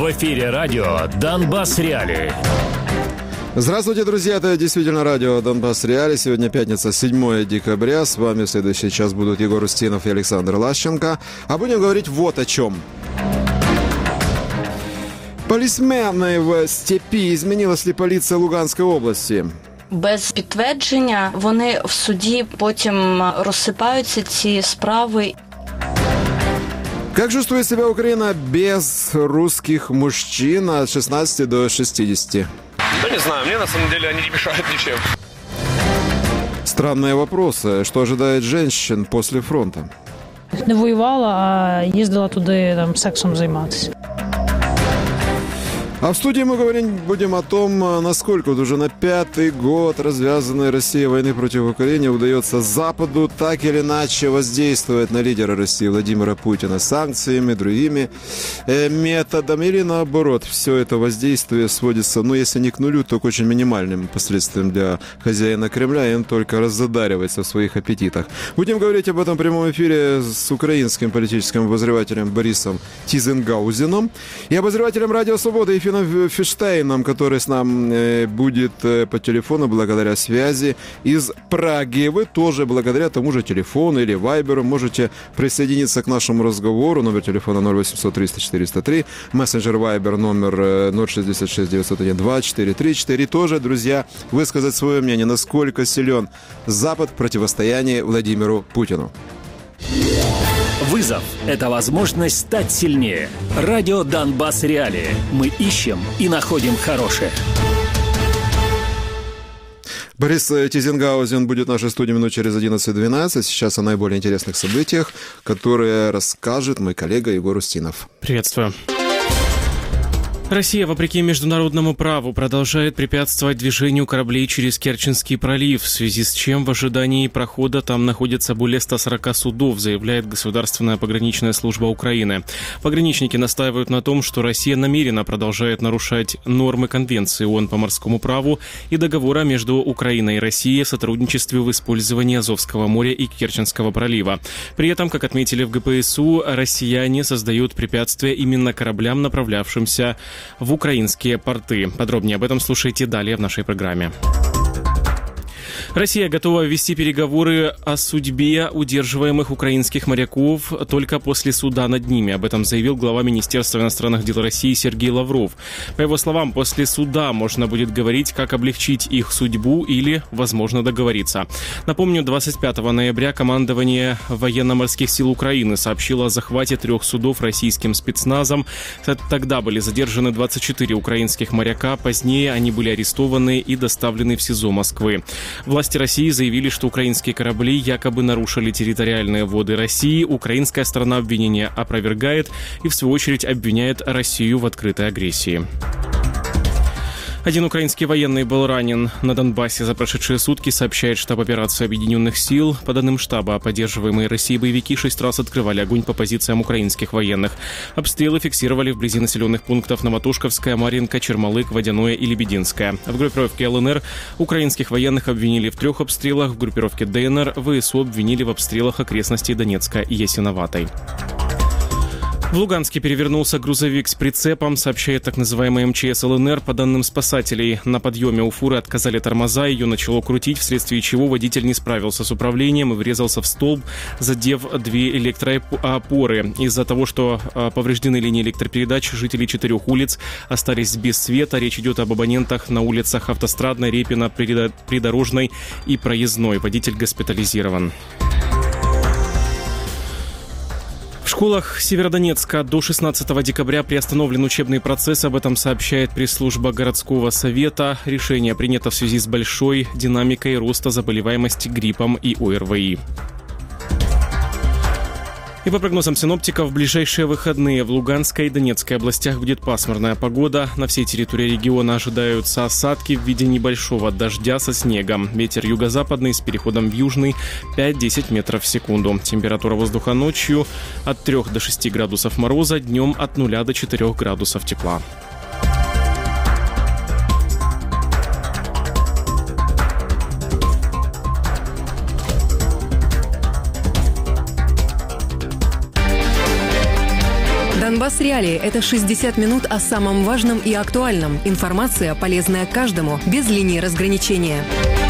В эфире радио «Донбасс Реалии». Здравствуйте, друзья, это действительно радио «Донбасс Реалии». Сегодня пятница, 7 декабря. С вами в следующий час будут Егор Устинов и Александр Лащенко. А будем говорить вот о чем. Полісмени в степі. Змінилась ли поліція Луганської області? Без підтвердження вони в суді потім розсипаються, ці справи. Как чувствует себя Украина без русских мужчин от 16 до 60? Да не знаю, мне на самом деле они не мешают ничем. Странные вопросы. Что ожидает женщин после фронта? Не воювала, а їздила туди там, сексом займатися. А в студии мы говорить будем о том, насколько вот уже на 5-й год развязанной Россией войны против Украины удается Западу так или иначе воздействовать на лидера России Владимира Путина санкциями, другими методами, или наоборот, все это воздействие сводится, ну, если не к нулю, то к очень минимальным последствиям для хозяина Кремля, и он только разодаривается в своих аппетитах. Будем говорить об этом в прямом эфире с украинским политическим обозревателем Борисом Тизенгаузеном и обозревателем Радио Свободы Ефимом Фиштейном, который с нами будет по телефону благодаря связи из Праги. Вы тоже благодаря тому же телефону или вайберу можете присоединиться к нашему разговору. Номер телефона 0800 300 403, мессенджер вайбер номер 066 901 2434. Тоже, друзья, высказать свое мнение, насколько силен Запад в противостоянии Владимиру Путину. Вызов – это возможность стать сильнее. Радио «Донбасс Реалии». Мы ищем и находим хорошее. Борис Тизенгаузен будет в нашей студии минут через 11-12. Сейчас о наиболее интересных событиях, которые расскажет мой коллега Егор Устинов. Приветствую. Россия, вопреки международному праву, продолжает препятствовать движению кораблей через Керченский пролив, в связи с чем в ожидании прохода там находится более 140 судов, заявляет Государственная пограничная служба Украины. Пограничники настаивают на том, что Россия намеренно продолжает нарушать нормы Конвенции ООН по морскому праву и договора между Украиной и Россией о сотрудничестве в использовании Азовского моря и Керченского пролива. При этом, как отметили в ГПСУ, россияне создают препятствия именно кораблям, направлявшимся в украинские порты. Подробнее об этом слушайте далее в нашей программе. Россия готова вести переговоры о судьбе удерживаемых украинских моряков только после суда над ними. Об этом заявил глава Министерства иностранных дел России Сергей Лавров. По его словам, после суда можно будет говорить, как облегчить их судьбу или, возможно, договориться. Напомню, 25 ноября командование военно-морских сил Украины сообщило о захвате 3 судов российским спецназом. Тогда были задержаны 24 украинских моряка. Позднее они были арестованы и доставлены в СИЗО Москвы. Власти России заявили, что украинские корабли якобы нарушили территориальные воды России. Украинская сторона обвинения опровергает и, в свою очередь, обвиняет Россию в открытой агрессии. Один украинский военный был ранен на Донбассе за прошедшие сутки, сообщает штаб операции Объединенных сил. По данным штаба, поддерживаемые Россией боевики 6 раз открывали огонь по позициям украинских военных. Обстрелы фиксировали вблизи населенных пунктов Новотушковская, Марьинка, Чермалык, Водяное и Лебединское. В группировке ЛНР украинских военных обвинили в 3 обстрелах, в группировке ДНР ВСУ обвинили в обстрелах окрестностей Донецка и Ясиноватой. В Луганске перевернулся грузовик с прицепом, сообщает так называемый МЧС ЛНР. По данным спасателей, на подъеме у фуры отказали тормоза, ее начало крутить, вследствие чего водитель не справился с управлением и врезался в столб, задев 2 электроопоры. Из-за того, что повреждены линии электропередач, жители 4 улиц остались без света. Речь идет об абонентах на улицах Автострадной, Репина, Придорожной и Проездной. Водитель госпитализирован. В школах Северодонецка до 16 декабря приостановлен учебный процесс. Об этом сообщает пресс-служба городского совета. Решение принято в связи с большой динамикой роста заболеваемости гриппом и ОРВИ. И по прогнозам синоптиков, в ближайшие выходные в Луганской и Донецкой областях будет пасмурная погода. На всей территории региона ожидаются осадки в виде небольшого дождя со снегом. Ветер юго-западный с переходом в южный 5-10 метров в секунду. Температура воздуха ночью от 3 до 6 градусов мороза, днем от 0 до 4 градусов тепла. Донбасс Реалии – это 60 минут о самом важном и актуальном. Информация, полезная каждому, без линии разграничения.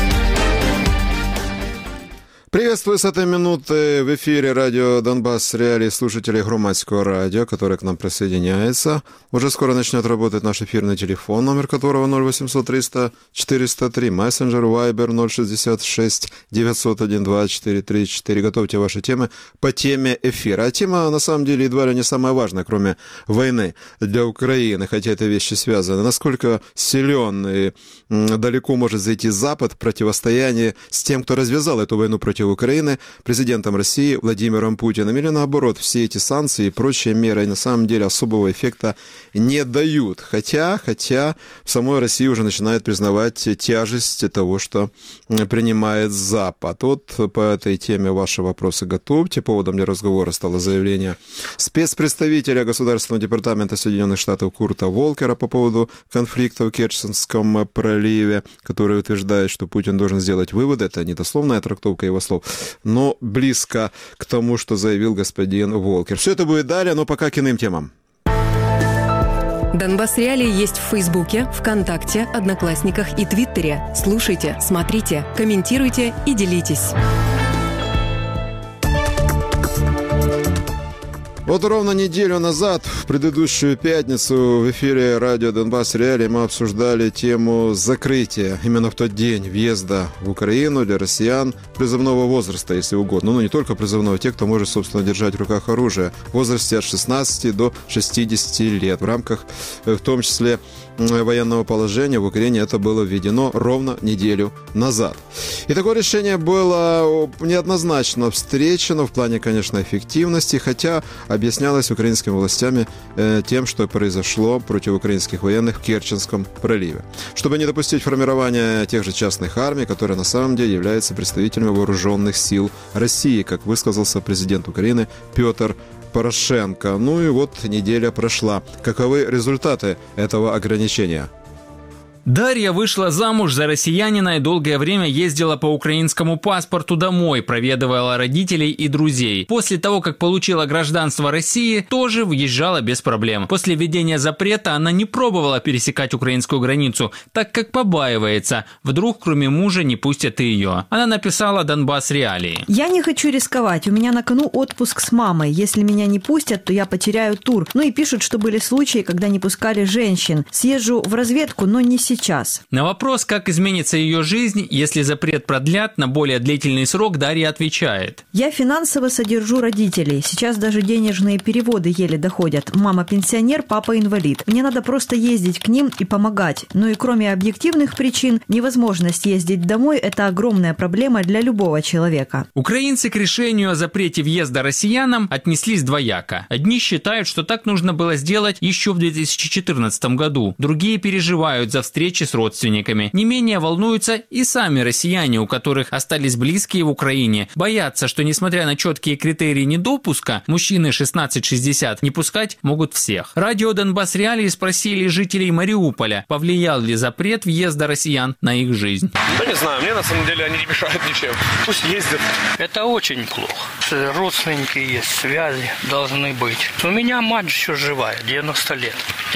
Приветствую с этой минуты в эфире радио «Донбасс Реалии» слушателей Громадского радио, который к нам присоединяется. Уже скоро начнет работать наш эфирный телефон, номер которого 0800 300 403, мессенджер Viber 066 901 24 34. Готовьте ваши темы по теме эфира. А тема, на самом деле, едва ли не самая важная, кроме войны для Украины, хотя это вещи связаны. Насколько силен и далеко может зайти Запад в противостоянии с тем, кто развязал эту войну против Украины, президентом России Владимиром Путиным, или наоборот, все эти санкции и прочие меры на самом деле особого эффекта не дают. Хотя в самой России уже начинают признавать тяжесть того, что принимает Запад. Вот по этой теме ваши вопросы готовьте. Поводом для разговора стало заявление спецпредставителя Государственного департамента Соединенных Штатов Курта Волкера по поводу конфликта в Керченском проливе, который утверждает, что Путин должен сделать выводы. Это не дословная трактовка его слов, но близко к тому, что заявил господин Волкер. Все это будет далее, но пока к иным темам. Донбасс Реалии есть в Фейсбуке, ВКонтакте, Одноклассниках и Твиттере. Слушайте, смотрите, комментируйте и делитесь. Вот ровно неделю назад, в предыдущую пятницу, в эфире радио «Донбасс Реалии» мы обсуждали тему закрытия именно в тот день въезда в Украину для россиян призывного возраста, если угодно. Ну, не только призывного, те, кто может, собственно, держать в руках оружие в возрасте от 16 до 60 лет. В рамках, в том числе, военного положения в Украине это было введено ровно неделю назад. И такое решение было неоднозначно встречено в плане, конечно, эффективности, хотя объяснялось украинскими властями тем, что произошло против украинских военных в Керченском проливе. Чтобы не допустить формирования тех же частных армий, которые на самом деле являются представителями вооруженных сил России, как высказался президент Украины Петр Порошенко. Ну и вот неделя прошла. Каковы результаты этого ограничения? Дарья вышла замуж за россиянина и долгое время ездила по украинскому паспорту домой, проведывала родителей и друзей. После того, как получила гражданство России, тоже въезжала без проблем. После введения запрета она не пробовала пересекать украинскую границу, так как побаивается, вдруг кроме мужа не пустят и ее. Она написала «Донбасс Реалии». «Я не хочу рисковать, у меня на кону отпуск с мамой. Если меня не пустят, то я потеряю тур. Ну и пишут, что были случаи, когда не пускали женщин. Съезжу в разведку, но не сейчас. На вопрос, как изменится ее жизнь, если запрет продлят на более длительный срок, Дарья отвечает. Я финансово содержу родителей. Сейчас даже денежные переводы еле доходят. Мама пенсионер, папа инвалид. Мне надо просто ездить к ним и помогать. Ну и кроме объективных причин, невозможность ездить домой – это огромная проблема для любого человека. Украинцы к решению о запрете въезда россиянам отнеслись двояко. Одни считают, что так нужно было сделать еще в 2014 году. Другие переживают за встречи с родственниками. Не менее волнуются и сами россияне, у которых остались близкие в Украине. Боятся, что несмотря на четкие критерии недопуска, мужчины 16-60 не пускать могут всех. Радио «Донбасс Реалии» спросили жителей Мариуполя, повлиял ли запрет въезда россиян на их жизнь. Да не знаю, мне на самом деле они не мешают ничем. Пусть ездят. Это очень плохо. Родственники есть, связи должны быть. У меня мать еще живая, 90 лет,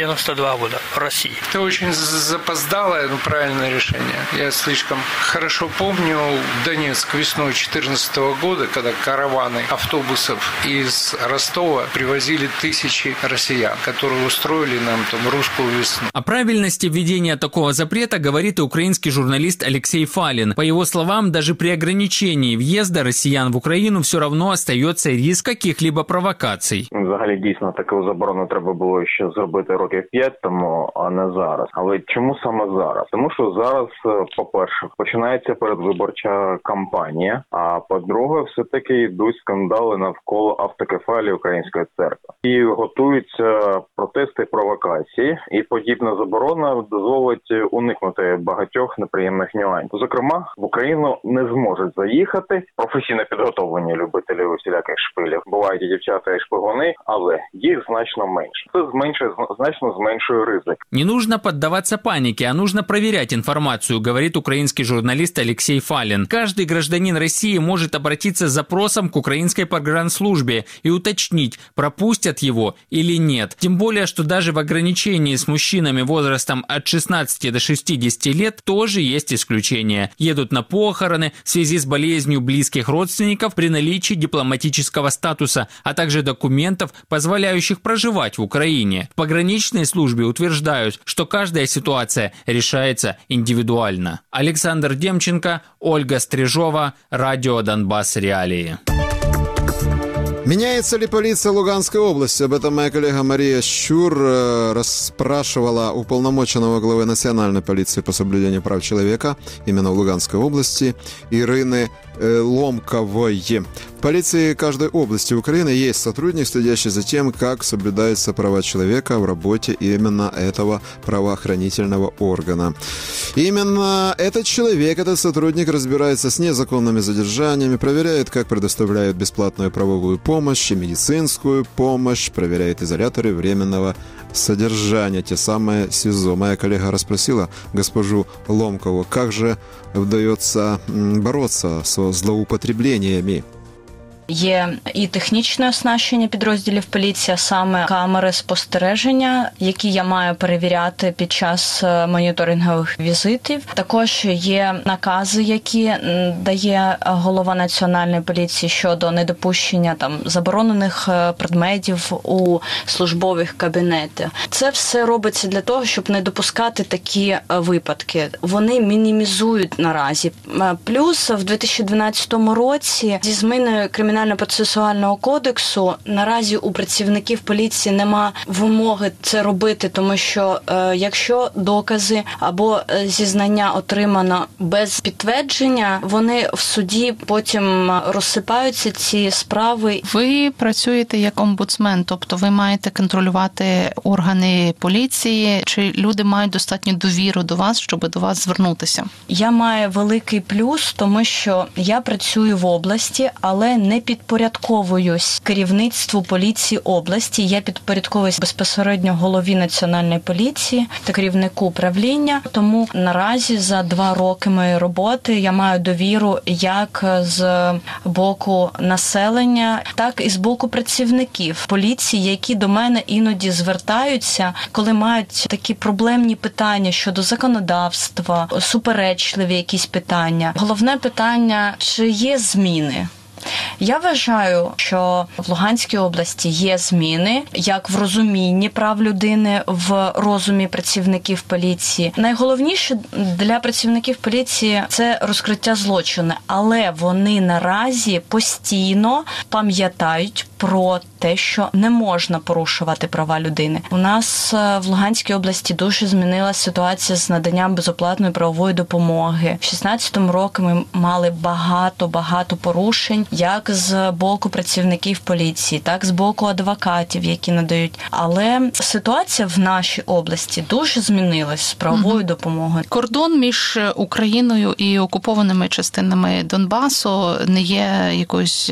92 года в России. Это очень запоздалое, но правильное решение. Я слишком хорошо помню Донецк весной 2014 года, когда караваны автобусов из Ростова привозили тысячи россиян, которые устроили нам там русскую весну. О правильности введения такого запрета говорит и украинский журналист Алексей Фалин. По его словам, даже при ограничении въезда россиян в Украину все равно остается риск каких-либо провокацій. Взагалі, дійсно, таку заборону треба було ще зробити років 5 тому, а не зараз. Але чому саме зараз? Тому що зараз, по-перше, починається передвиборча кампанія, а по-друге, все-таки йдуть скандали навколо автокефалії Української церкви. І готуються протести, провокації, і подібна заборона дозволить уникнути багатьох неприємних нюансів. Зокрема, в Україну не зможуть заїхати професійно підготовлені любителі усіляких шпилів. Бувають і дівчата, і шпигуни, але їх значно менше. Це значно зменшує ризик. Не нужно поддаваться панике. паники, а нужно проверять информацию, говорит украинский журналист Алексей Фалин. Каждый гражданин России может обратиться с запросом к украинской погранслужбе и уточнить, пропустят его или нет. Тем более, что даже в ограничении с мужчинами возрастом от 16 до 60 лет тоже есть исключения. Едут на похороны в связи с болезнью близких родственников при наличии дипломатического статуса, а также документов, позволяющих проживать в Украине. В пограничной службе утверждают, что каждая ситуация решается индивидуально. Александр Демченко, Ольга Стрижова, Радио Донбасс Реалии. Меняется ли полиция Луганской области? Об этом моя коллега Мария Щур расспрашивала уполномоченного главы национальной полиции по соблюдению прав человека именно в Луганской области Ирины Ломковой. В полиции каждой области Украины есть сотрудник, следящий за тем, как соблюдаются права человека в работе именно этого правоохранительного органа. Именно этот человек, этот сотрудник разбирается с незаконными задержаниями, проверяет, как предоставляют бесплатную правовую помощь и медицинскую помощь, проверяет изоляторы временного содержания, те самые СИЗО. Моя коллега расспросила госпожу Ломкову, как же удается бороться со злоупотреблениями. Є і технічне оснащення підрозділів поліції, а саме камери спостереження, які я маю перевіряти під час моніторингових візитів. Також є накази, які дає голова національної поліції щодо недопущення заборонених предметів у службових кабінетах. Це все робиться для того, щоб не допускати такі випадки. Вони мінімізують наразі. Плюс в 2012 році зі зміною Кримінально-процесуального кодексу наразі у працівників поліції нема вимоги це робити, тому що якщо докази або зізнання отримано без підтвердження, вони в суді потім розсипаються ці справи. Ви працюєте як омбудсмен, тобто ви маєте контролювати органи поліції, чи люди мають достатню довіру до вас, щоб до вас звернутися? Я маю великий плюс, тому що я працюю в області, але не підпорядковуюсь керівництву поліції області. Я підпорядковуюсь безпосередньо голові національної поліції та керівнику управління. Тому наразі за 2 роки моєї роботи я маю довіру як з боку населення, так і з боку працівників поліції, які до мене іноді звертаються, коли мають такі проблемні питання щодо законодавства, суперечливі якісь питання. Головне питання, чи є зміни? Я вважаю, що в Луганській області є зміни, як в розумінні прав людини, в розумі працівників поліції. Найголовніше для працівників поліції – це розкриття злочину, але вони наразі постійно пам'ятають про те, що не можна порушувати права людини. У нас в Луганській області дуже змінилася ситуація з наданням безоплатної правової допомоги. В 2016 році ми мали багато порушень, як з боку працівників поліції, так з боку адвокатів, які надають. Але ситуація в нашій області дуже змінилась з правовою допомогою. Кордон між Україною і окупованими частинами Донбасу не є якоюсь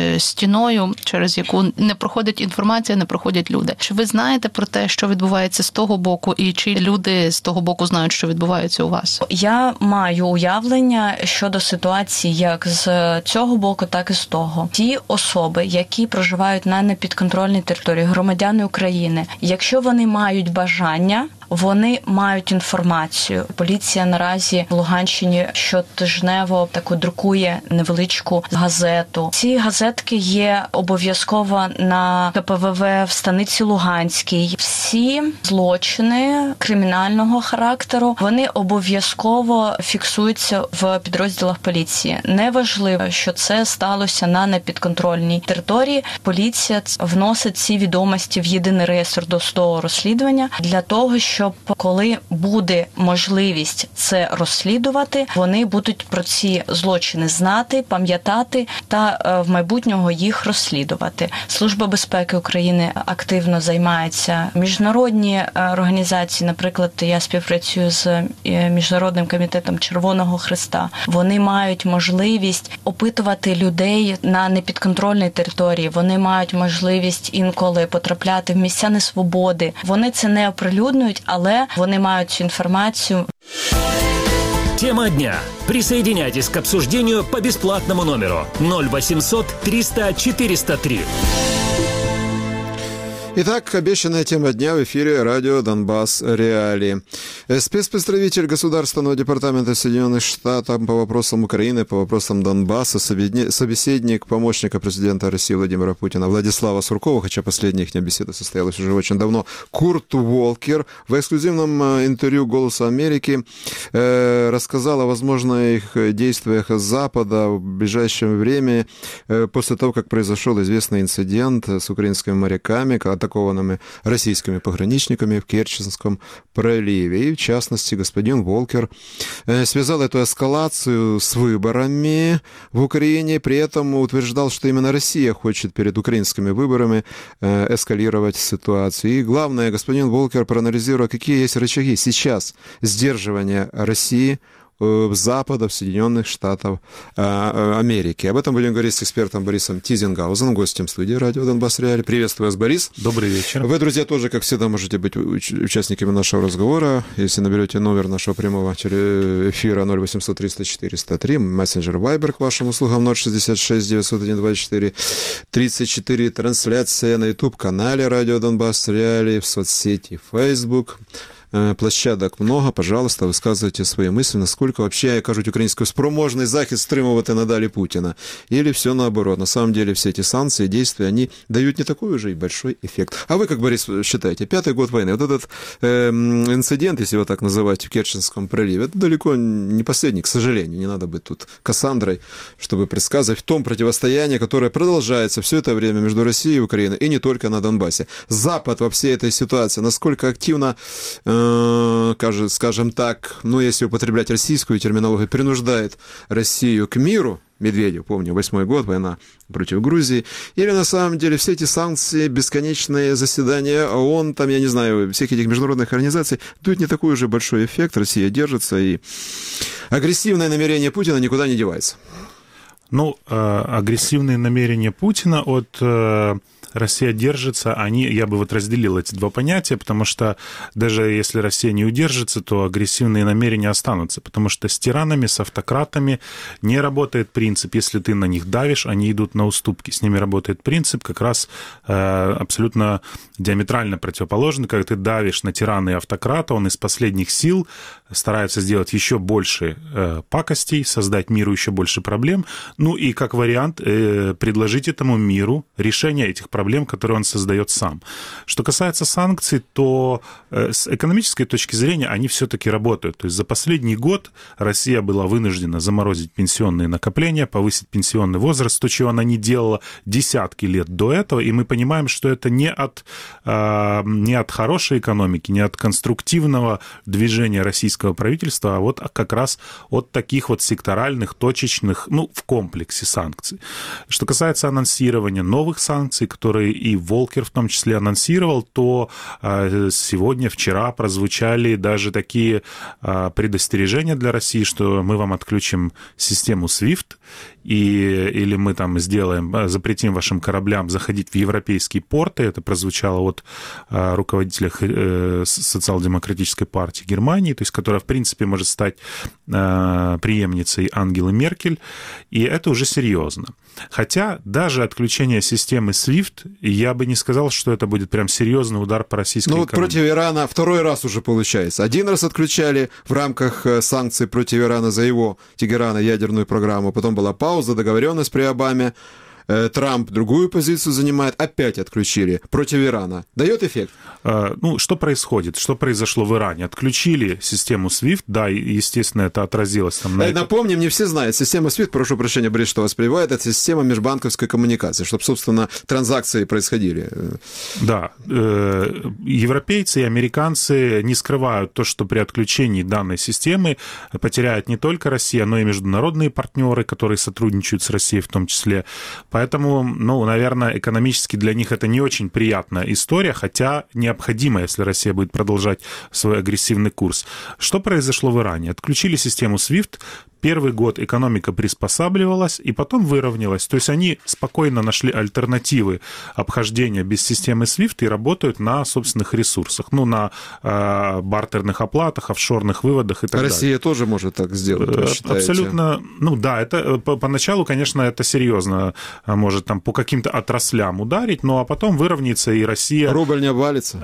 стіною, через яку не проходить інформація, не проходять люди. Чи ви знаєте про те, що відбувається з того боку, і чи люди з того боку знають, що відбувається у вас? Я маю уявлення щодо ситуації як з цього боку, так і з того. Ті особи, які проживають на непідконтрольній території, громадяни України, якщо вони мають бажання, вони мають інформацію. Поліція наразі в Луганщині щотижнево друкує невеличку газету. Ці газетки є обов'язково на КПВВ в станиці Луганській. Всі злочини кримінального характеру, вони обов'язково фіксуються в підрозділах поліції. Неважливо, що це сталося на непідконтрольній території. Поліція вносить ці відомості в єдиний реєстр досудового розслідування для того, щоб коли буде можливість це розслідувати, вони будуть про ці злочини знати, пам'ятати та в майбутнього їх розслідувати. Служба безпеки України активно займається. Міжнародні організації, наприклад, я співпрацюю з Міжнародним комітетом Червоного Хреста. Вони мають можливість опитувати людей на непідконтрольній території. Вони мають можливість інколи потрапляти в місця несвободи. Вони це не оприлюднюють, але вони мають цю інформацію. Тема дня. Присоединяйтесь к обсуждению по бесплатному номеру 0800 300 403. Итак, обещанная тема дня в эфире радио «Донбасс. Реалии». Спецпредставитель Государственного департамента Соединенных Штатов по вопросам Украины, по вопросам Донбасса, собеседник помощника президента России Владимира Путина Владислава Суркова, хотя последняя их беседа состоялась уже очень давно, Курт Волкер в эксклюзивном интервью «Голосу Америки» рассказал о возможных действиях Запада в ближайшее время после того, как произошел известный инцидент с украинскими моряками, атакованными российскими пограничниками в Керченском проливе. И, в частности, господин Волкер связал эту эскалацию с выборами в Украине, при этом утверждал, что именно Россия хочет перед украинскими выборами эскалировать ситуацию. И главное, господин Волкер проанализировал, какие есть рычаги сейчас сдерживания России Запада, в Соединенных Штатах Америки. Об этом будем говорить с экспертом Борисом Тизенгаузеном, гостем студии радио «Донбасс. Реалии». Приветствую вас, Борис. Добрый вечер. Вы, друзья, тоже, как всегда, можете быть участниками нашего разговора. Если наберете номер нашего прямого эфира 0800 300 403, мессенджер Viber к вашим услугам 066 901 24 34, трансляция на YouTube-канале радио «Донбасс. Реалии», в соцсети Facebook. Площадок много, пожалуйста, высказывайте свои мысли, насколько вообще, кажуть, українською спроможний захід стримувати надалі Путина. Или все наоборот. На самом деле все эти санкции, действия, они дают не такой уже и большой эффект. А вы, как, Борис, считаете, 5-й год войны, вот этот инцидент, если его так называть, в Керченском проливе, это далеко не последний, к сожалению. Не надо быть тут Кассандрой, чтобы предсказывать в том противостоянии, которое продолжается все это время между Россией и Украиной, и не только на Донбассе. Запад во всей этой ситуации, насколько активно, скажем так, ну, если употреблять российскую терминологию, принуждает Россию к миру, Медведев, помню, 8-й год, война против Грузии, или на самом деле все эти санкции, бесконечные заседания ООН, там, я не знаю, всех этих международных организаций, дают не такой уже большой эффект, Россия держится, и агрессивное намерение Путина никуда не девается. Ну, агрессивные намерения Путина от Россия держится, я бы вот разделил эти два понятия, потому что даже если Россия не удержится, то агрессивные намерения останутся, потому что с тиранами, с автократами не работает принцип, если ты на них давишь, они идут на уступки, с ними работает принцип как раз абсолютно диаметрально противоположный, когда ты давишь на тирана и автократа, он из последних сил старается сделать еще больше пакостей, создать миру еще больше проблем, ну и как вариант предложить этому миру решение этих проблем, которые он создает сам. Что касается санкций, то с экономической точки зрения они все-таки работают. То есть за последний год Россия была вынуждена заморозить пенсионные накопления, повысить пенсионный возраст, то, чего она не делала десятки лет до этого, и мы понимаем, что это не от хорошей экономики, не от конструктивного движения российского правительства, а вот как раз от таких вот секторальных, точечных, ну, в комплексе санкций. Что касается анонсирования новых санкций, которые и Волкер в том числе анонсировал, то сегодня, вчера прозвучали даже такие предостережения для России, что мы вам отключим систему SWIFT, или мы там запретим вашим кораблям заходить в европейские порты. Это прозвучало от руководителя социал-демократической партии Германии, то есть которая, в принципе, может стать преемницей Ангелы Меркель, и это уже серьезно. Хотя даже отключение системы SWIFT, я бы не сказал, что это будет прям серьезный удар по российской экономике. Ну вот против Ирана второй раз уже получается. Один раз отключали в рамках санкций против Ирана за его, Тегерана, ядерную программу, потом была пауза, договоренность при Обаме. Трамп другую позицию занимает, опять отключили против Ирана. Дает эффект? Ну, что происходит? Что произошло в Иране? Отключили систему SWIFT, да, естественно, это отразилось там на Напомним, не все знают, система SWIFT, прошу прощения, Борис, что вас прививает, это система межбанковской коммуникации, чтобы, собственно, транзакции происходили. Да, европейцы и американцы не скрывают то, что при отключении данной системы потеряет не только Россия, но и международные партнеры, которые сотрудничают с Россией в том числе. Поэтому, ну, наверное, экономически для них это не очень приятная история, хотя необходимо, если Россия будет продолжать свой агрессивный курс. Что произошло в Иране? Отключили систему SWIFT, Первый год экономика приспосабливалась и потом выровнялась. То есть они спокойно нашли альтернативы обхождения без системы SWIFT и работают на собственных ресурсах, на бартерных оплатах, офшорных выводах и так далее. Россия тоже может так сделать, вы считаете? Абсолютно. Это поначалу, конечно, это серьезно может там по каким-то отраслям ударить, а потом выровняется, и Россия... Рубль не обвалится?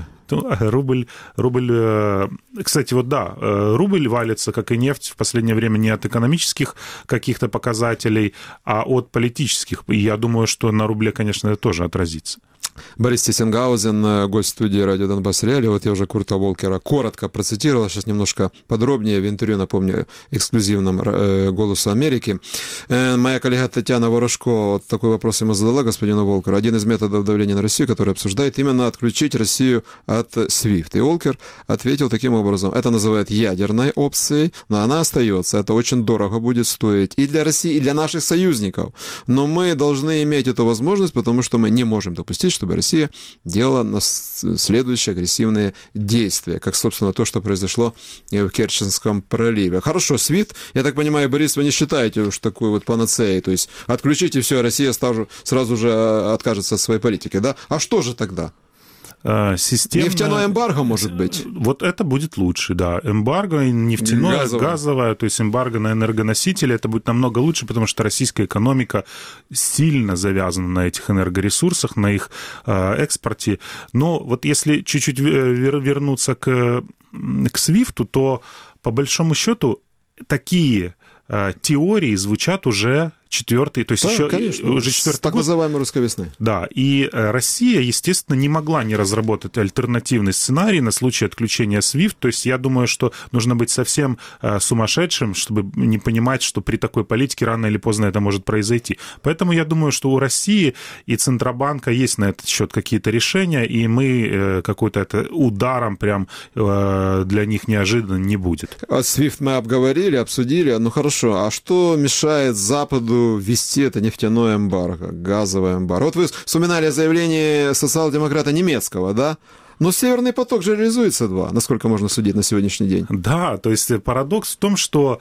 Рубль, кстати, рубль валится, как и нефть, в последнее время не от экономических каких-то показателей, а от политических. И я думаю, что на рубле, конечно, это тоже отразится. Борис Тисенгаузен, гость студии «Радио Донбасс Реалии». Вот я уже Курта Волкера коротко процитировал, сейчас немножко подробнее в интервью, напомню, эксклюзивном «Голосу Америки». Моя коллега Татьяна Ворожко вот такой вопрос ему задала, господину Волкеру. Один из методов давления на Россию, который обсуждает, именно отключить Россию от SWIFT. И Волкер ответил таким образом. Это называют ядерной опцией, но она остается. Это очень дорого будет стоить и для России, и для наших союзников. Но мы должны иметь эту возможность, потому что мы не можем допустить, чтобы Россия делала следующие агрессивные действия, как, собственно, то, что произошло в Керченском проливе. Хорошо, SWIFT, я так понимаю, Борис, вы не считаете уж такой вот панацеей, то есть отключите все, Россия сразу же откажется от своей политики, да? А что же тогда? Нефтяное эмбарго, может быть? Вот это будет лучше, да. Эмбарго нефтяное, газовое, то есть эмбарго на энергоносители, это будет намного лучше, потому что российская экономика сильно завязана на этих энергоресурсах, на их экспорте. Но вот если чуть-чуть вернуться к SWIFT, то по большому счету такие теории звучат уже четвертый, то есть да, еще конечно, уже четвертый так называемой русской весны. Да, и Россия, естественно, не могла не разработать альтернативный сценарий на случай отключения SWIFT. То есть я думаю, что нужно быть совсем сумасшедшим, чтобы не понимать, что при такой политике рано или поздно это может произойти. Поэтому я думаю, что у России и Центробанка есть на этот счет какие-то решения, и мы какой-то это ударом прям для них неожиданно не будет. SWIFT мы обговорили, обсудили. Ну хорошо, а что мешает Западу ввести это нефтяное эмбарго, газовое эмбарго? Вот вы вспоминали заявление социал-демократа немецкого, да? Но «Северный поток» же реализуется 2, насколько можно судить на сегодняшний день. Да, то есть парадокс в том, что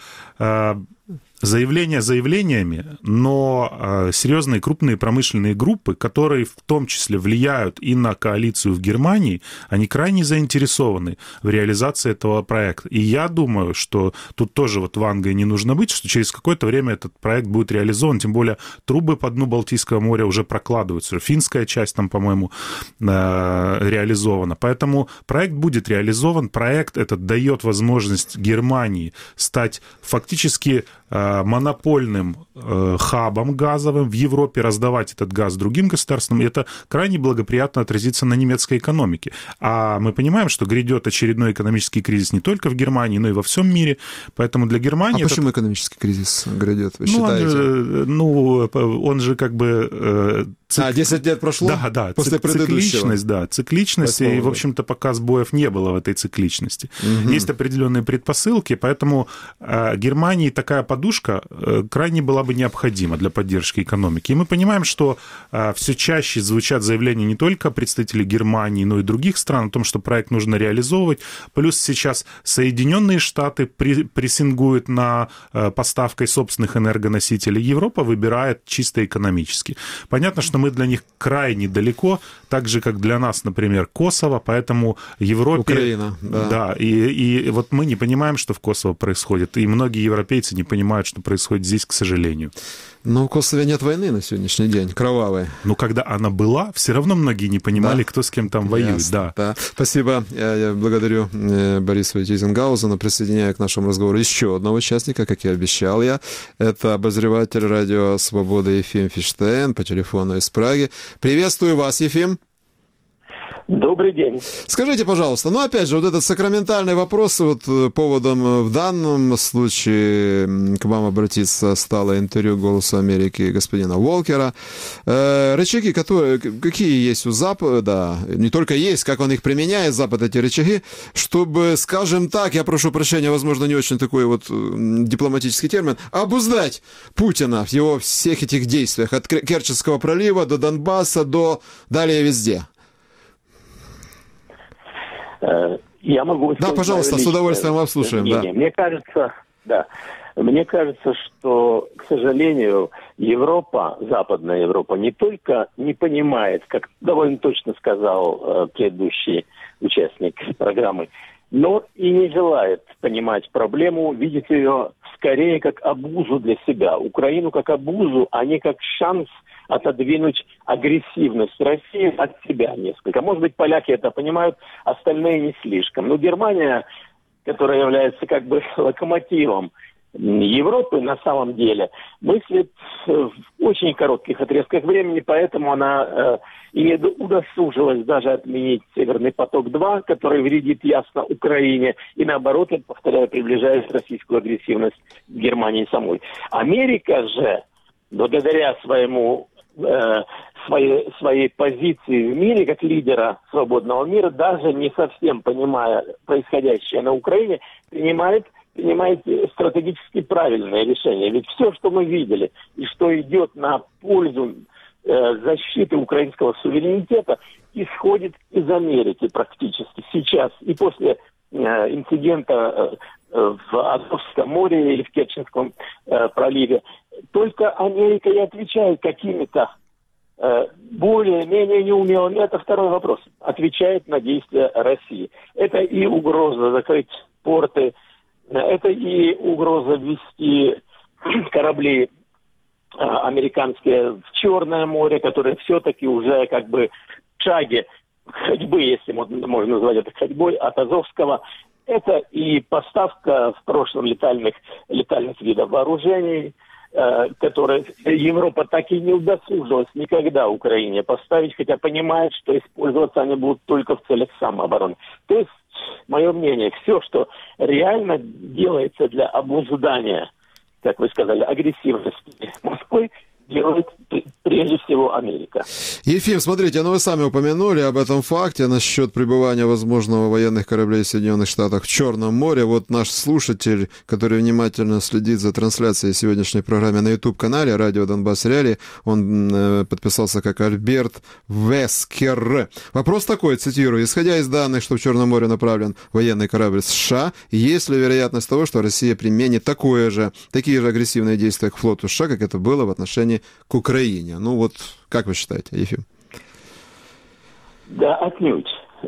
заявления заявлениями, но серьезные крупные промышленные группы, которые в том числе влияют и на коалицию в Германии, они крайне заинтересованы в реализации этого проекта. И я думаю, что тут тоже вот вангой не нужно быть, что через какое-то время этот проект будет реализован, тем более трубы по дну Балтийского моря уже прокладываются, финская часть там, по-моему, реализована. Поэтому проект будет реализован, проект этот дает возможность Германии стать фактически монопольным хабом газовым в Европе, раздавать этот газ другим государствам, и это крайне благоприятно отразится на немецкой экономике. А мы понимаем, что грядет очередной экономический кризис не только в Германии, но и во всем мире, поэтому для Германии... А почему экономический кризис грядет, вы считаете? Он же как бы... 10 лет прошло? Да, после предыдущего. Цикличность, и, в общем-то, пока сбоев не было в этой цикличности. Угу. Есть определенные предпосылки, поэтому Германии такая подушка крайне была бы необходима для поддержки экономики. И мы понимаем, что все чаще звучат заявления не только представителей Германии, но и других стран о том, что проект нужно реализовывать. Плюс сейчас Соединенные Штаты прессингуют на поставкой собственных энергоносителей. Европа выбирает чисто экономически. Понятно, что мы для них крайне далеко, так же, как для нас, например, Косово, поэтому Европе... Украина, да. Да, и вот мы не понимаем, что в Косово происходит, и многие европейцы не понимают, что происходит здесь, к сожалению. Но в Косове нет войны на сегодняшний день, кровавой. Ну, когда она была, все равно многие не понимали, кто с кем там воюет. Ясно, да. Спасибо. Я благодарю Бориса Тисенгаузена. Присоединяю к нашему разговору еще одного участника, как и обещал я. Это обозреватель радио «Свобода» Ефим Фиштейн по телефону из Праги. Приветствую вас, Ефим. Добрый день. Скажите, пожалуйста, опять же, вот этот сакраментальный вопрос, вот поводом в данном случае к вам обратиться стало интервью «Голосу Америки» господина Волкера. Рычаги, какие есть у Запада, не только есть, как он их применяет, Запад, эти рычаги, чтобы, скажем так, я прошу прощения, возможно, не очень такой вот дипломатический термин, обуздать Путина в его всех этих действиях, от Керченского пролива до Донбасса, до далее везде. Я могу... Да, пожалуйста, с удовольствием вас слушаем. Да. Мне кажется, да, Мне кажется, что, к сожалению, Европа, Западная Европа, не только не понимает, как довольно точно сказал предыдущий участник программы, но и не желает понимать проблему, видит ее скорее как обузу для себя. Украину как обузу, а не как шанс отодвинуть агрессивность России от себя несколько. Может быть, поляки это понимают, остальные не слишком. Но Германия, которая является как бы локомотивом Европы, на самом деле мыслит в очень коротких отрезках времени, поэтому она и не удосужилась даже отменить «Северный поток-2», который вредит ясно Украине, и наоборот, я повторяю, приближает российскую агрессивность к Германии самой. Америка же, благодаря своей позиции в мире как лидера свободного мира, даже не совсем понимая происходящее на Украине, принимает стратегически правильное решение. Ведь все, что мы видели и что идет на пользу защиты украинского суверенитета, исходит из Америки практически сейчас. И после инцидента в Азовском море или в Керченском проливе только Америка и отвечает какими-то более-менее неумелыми. Это второй вопрос. Отвечает на действия России. Это и угроза закрыть порты, это и угроза ввести корабли американские в Черное море, которые все-таки уже как бы в шаге ходьбы, если можно назвать это ходьбой, от Азовского. Это и поставка в прошлом летальных видов вооружений, которые Европа так и не удосужилась никогда Украине поставить, хотя понимает, что использоваться они будут только в целях самообороны. То есть, мое мнение, все, что реально делается для обуздания, как вы сказали, агрессивности Москвы, делает прежде всего Америка. Ефим, смотрите, вы сами упомянули об этом факте насчет пребывания возможного военных кораблей Соединенных Штатов в Черном море. Вот наш слушатель, который внимательно следит за трансляцией сегодняшней программы на YouTube-канале «Радио Донбасс Реалии», он подписался как Альберт Вескер. Вопрос такой, цитирую: «Исходя из данных, что в Черном море направлен военный корабль США, есть ли вероятность того, что Россия применит такие же агрессивные действия к флоту США, как это было в отношении к Украине?» Ну вот, как вы считаете, Ефим? Да, отнюдь.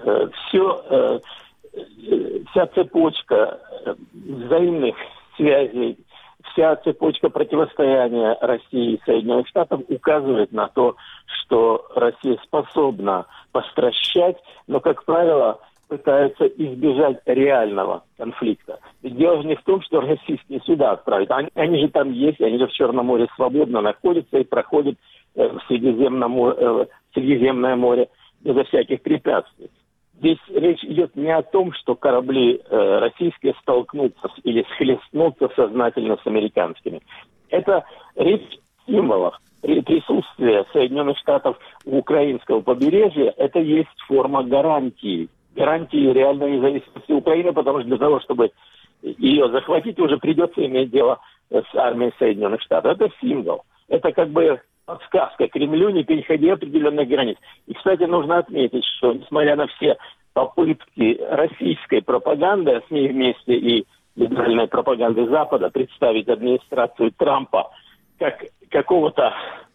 Вся цепочка взаимных связей, вся цепочка противостояния России и Соединенных Штатов указывает на то, что Россия способна постращать, но, как правило, пытаются избежать реального конфликта. Ведь дело же не в том, что российские суда отправят. Они же там есть, они же в Черном море свободно находятся и проходят в Средиземное море безо всяких препятствий. Здесь речь идет не о том, что корабли российские столкнутся или схлестнутся сознательно с американскими. Это речь о символах. Присутствие Соединенных Штатов у украинского побережья – это есть форма гарантии реальной независимости Украины, потому что для того, чтобы ее захватить, уже придется иметь дело с армией Соединенных Штатов. Это символ. Это как бы подсказка Кремлю: не переходи определенных границ. И, кстати, нужно отметить, что несмотря на все попытки российской пропаганды, а с ней вместе и либеральной пропаганды Запада, представить администрацию Трампа как какого-то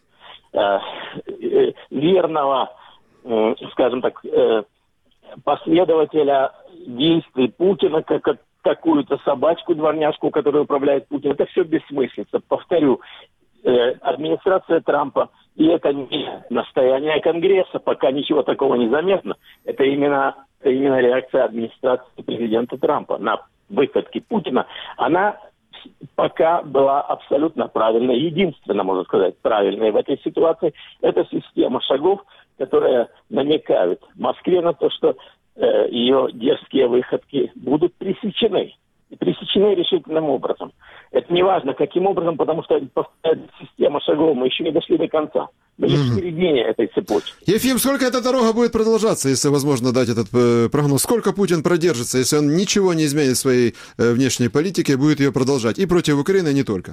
верного, скажем так, последователя действий Путина, как какую-то собачку-дворняжку, которая управляет Путиным. Это все бессмыслица. Повторю, администрация Трампа, и это не настояние Конгресса, пока ничего такого не заметно, это именно реакция администрации президента Трампа на выходки Путина. Она пока была абсолютно правильной. Единственно, можно сказать, правильной в этой ситуации – это система шагов, которые намекают Москве на то, что ее дерзкие выходки будут пресечены. И пресечены решительным образом. Это не важно, каким образом, потому что система шагов, мы еще не дошли до конца. Мы лишь в середине этой цепочки. Ефим, сколько эта дорога будет продолжаться, если возможно дать этот прогноз? Сколько Путин продержится, если он ничего не изменит в своей внешней политике, будет ее продолжать? И против Украины, и не только.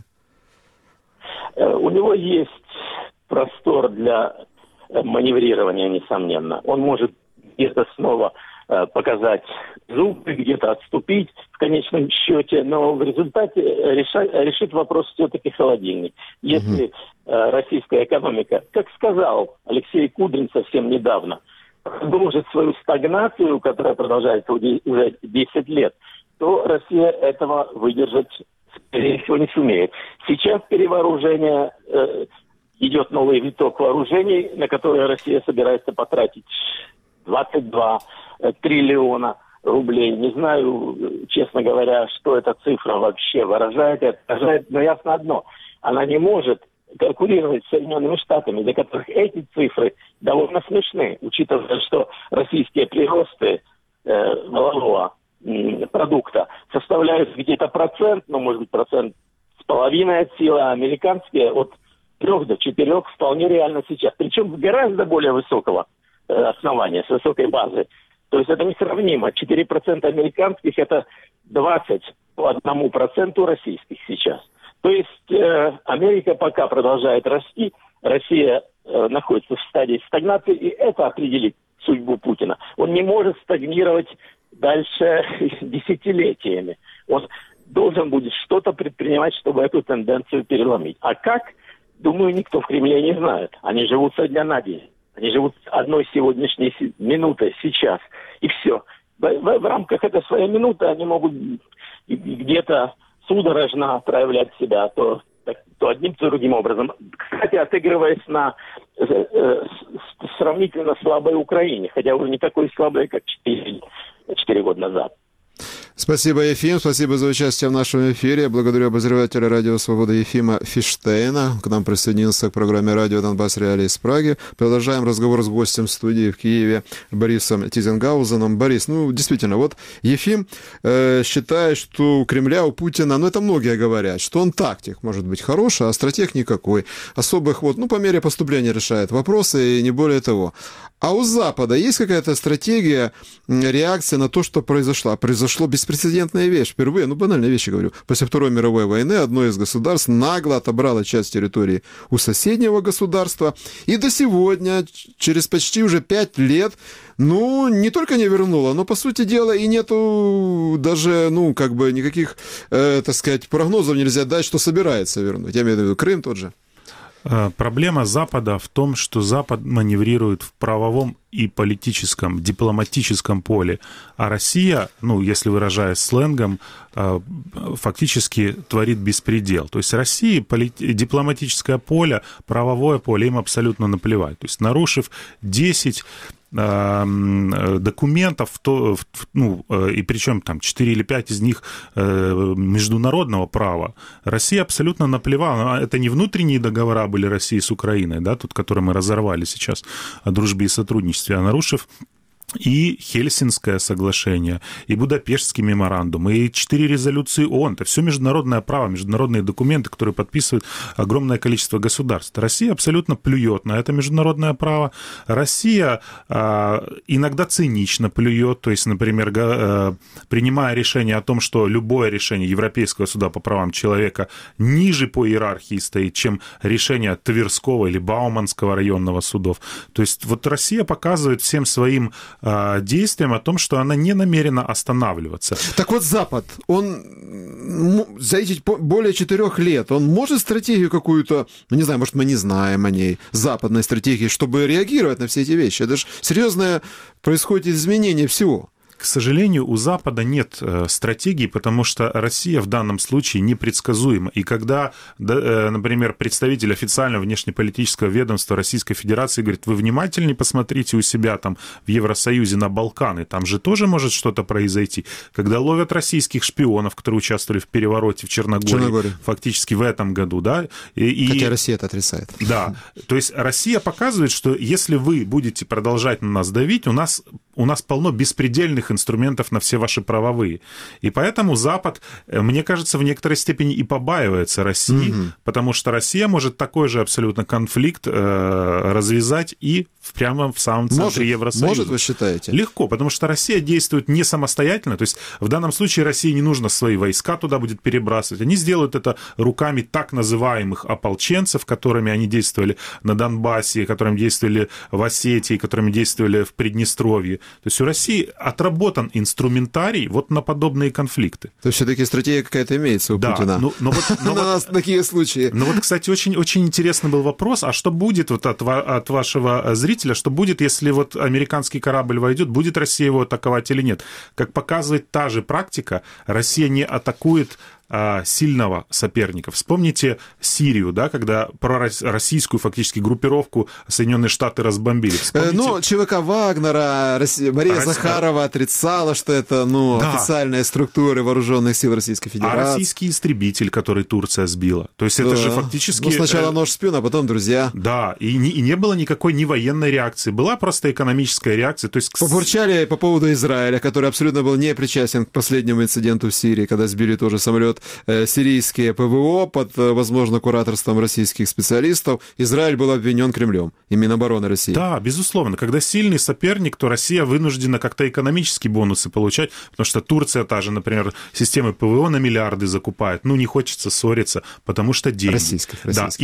У него есть простор для маневрирования, несомненно. Он может где-то снова показать зубы, где-то отступить в конечном счете, но в результате решит вопрос все-таки холодильник. Если российская экономика, как сказал Алексей Кудрин совсем недавно, продолжит свою стагнацию, которая продолжается уже 10 лет, то Россия этого выдержать, скорее всего, не сумеет. Сейчас перевооружение, идет новый виток вооружений, на которые Россия собирается потратить 22 триллиона рублей. Не знаю, честно говоря, что эта цифра вообще выражает и отражает, но ясно одно. Она не может конкурировать с Соединенными Штатами, для которых эти цифры довольно смешны, учитывая, что российские приросты валового продукта составляют где-то процент, ну, может быть, 1,5% от силы, а американские от 3 до 4 вполне реально сейчас. Причем с гораздо более высокого основания, с высокой базы. То есть это несравнимо. 4% американских – это 20 по 1% российских сейчас. То есть Америка пока продолжает расти, Россия находится в стадии стагнации, и это определит судьбу Путина. Он не может стагнировать дальше десятилетиями. Он должен будет что-то предпринимать, чтобы эту тенденцию переломить. А как, думаю, никто в Кремле не знает. Они живут со дня на день. Они живут одной сегодняшней минутой, сейчас. И все. В рамках этой своей минуты они могут где-то судорожно проявлять себя, то одним, то другим образом. Кстати, отыгрываясь на сравнительно слабой Украине, хотя уже не такой слабой, как 4 года назад. Спасибо, Ефим, спасибо за участие в нашем эфире. Я благодарю обозревателя «Радио Свобода» Ефима Фиштейна. К нам присоединился к программе «Радио Донбасс Реалии» из Праги. Продолжаем разговор с гостем студии в Киеве Борисом Тизенгаузеном. Борис, действительно, вот Ефим считает, что у Кремля, у Путина, это многие говорят, что он тактик, может быть, хороший, а стратег никакой. Особых по мере поступления решает вопросы и не более того. А у Запада есть какая-то стратегия, реакция на то, что произошло? Произошло беспрецедентная вещь. Впервые, банальные вещи говорю. После Второй мировой войны одно из государств нагло отобрало часть территории у соседнего государства. И до сегодня, через почти уже 5 лет, не только не вернуло, но, по сути дела, и нету даже, никаких, прогнозов нельзя дать, что собирается вернуть. Я имею в виду Крым тот же. Проблема Запада в том, что Запад маневрирует в правовом и политическом, дипломатическом поле, а Россия, если выражаясь сленгом, фактически творит беспредел. То есть России дипломатическое поле, правовое поле им абсолютно наплевать. То есть нарушив 10 документов, и причем 4 или 5 из них международного права, Россия абсолютно наплевала. Это не внутренние договора были России с Украиной, которые мы разорвали сейчас о дружбе и сотрудничестве, а нарушив и Хельсинское соглашение, и Будапештский меморандум, и 4 резолюции ООН. Это все международное право, международные документы, которые подписывают огромное количество государств. Россия абсолютно плюет на это международное право. Россия иногда цинично плюет, то есть, например, принимая решение о том, что любое решение Европейского суда по правам человека ниже по иерархии стоит, чем решение Тверского или Бауманского районного судов. То есть Россия показывает всем своим действием о том, что она не намерена останавливаться. Так вот, Запад, он за эти более 4 лет, он может стратегию какую-то, не знаю, может, мы не знаем о ней, западной стратегии, чтобы реагировать на все эти вещи? Это же серьезное происходит изменение всего. К сожалению, у Запада нет стратегии, потому что Россия в данном случае непредсказуема. И когда, например, представитель официального внешнеполитического ведомства Российской Федерации говорит, вы внимательнее посмотрите у себя в Евросоюзе на Балканы, там же тоже может что-то произойти. Когда ловят российских шпионов, которые участвовали в перевороте в Черногории. Фактически в этом году, да. Хотя Россия это отрицает. Да. То есть Россия показывает, что если вы будете продолжать на нас давить, у нас полно беспредельных инструментов на все ваши правовые. И поэтому Запад, мне кажется, в некоторой степени и побаивается России, потому что Россия может такой же абсолютно конфликт развязать и прямо в самом центре Евросоюза. Может, вы считаете? Легко, потому что Россия действует не самостоятельно, то есть в данном случае России не нужно свои войска туда будет перебрасывать, они сделают это руками так называемых ополченцев, которыми они действовали на Донбассе, которыми действовали в Осетии, которыми действовали в Приднестровье. То есть у России отработан инструментарий вот на подобные конфликты. То есть все-таки стратегия какая-то имеется у Путина. На нас такие случаи. Ну вот, кстати, очень интересный был вопрос, а что будет вот от вашего зрителя, что будет, если вот американский корабль войдет, будет Россия его атаковать или нет? Как показывает та же практика, Россия не атакует сильного соперника. Вспомните Сирию, да, когда пророссийскую фактически группировку Соединенные Штаты разбомбили. Ну, ЧВК Вагнера, Мария Захарова отрицала, что это официальные структуры вооруженных сил Российской Федерации. А российский истребитель, который Турция сбила. То есть это же фактически... Ну, сначала нож в спину, а потом друзья. Да, и не было никакой ни военной реакции, была просто экономическая реакция. То есть... Побурчали по поводу Израиля, который абсолютно был не причастен к последнему инциденту в Сирии, когда сбили тоже самолет сирийские ПВО под, возможно, кураторством российских специалистов. Израиль был обвинен Кремлем и Минобороны России. Да, безусловно. Когда сильный соперник, то Россия вынуждена как-то экономические бонусы получать, потому что Турция та же, например, системы ПВО на миллиарды закупает. Ну, не хочется ссориться, потому что деньги. Российских,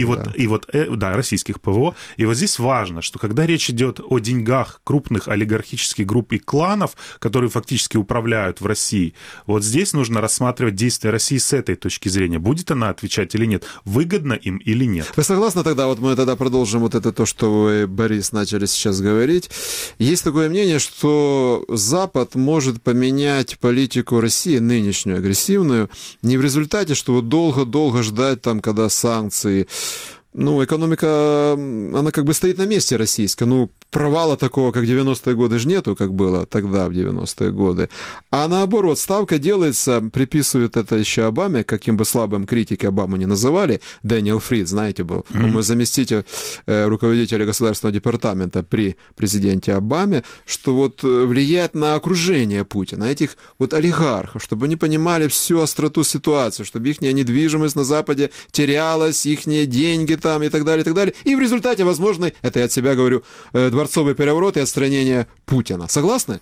российских ПВО. И вот здесь важно, что когда речь идет о деньгах крупных олигархических групп и кланов, которые фактически управляют в России, вот здесь нужно рассматривать действия России с этой точки зрения. Будет она отвечать или нет? Выгодно им или нет? Вы согласны тогда? Вот мы тогда продолжим вот это то, что вы, Борис, начали сейчас говорить. Есть такое мнение, что Запад может поменять политику России, нынешнюю, агрессивную, не в результате, что вот долго-долго ждать там, когда санкции... Ну, экономика, она как бы стоит на месте российская. Ну, провала такого, как в 90-е годы, же нету, как было тогда, в 90-е годы. А наоборот, ставка делается, приписывают это еще Обаме, каким бы слабым критики Обаму не называли. Дэниел Фрид, знаете, был, по-моему, заместитель руководителя государственного департамента при президенте Обаме, что вот влияет на окружение Путина, этих вот олигархов, чтобы они понимали всю остроту ситуации, чтобы их недвижимость на Западе терялась, их деньги там и так далее, и так далее. И в результате возможный, это я от себя говорю, дворцовый переворот и отстранение Путина. Согласны?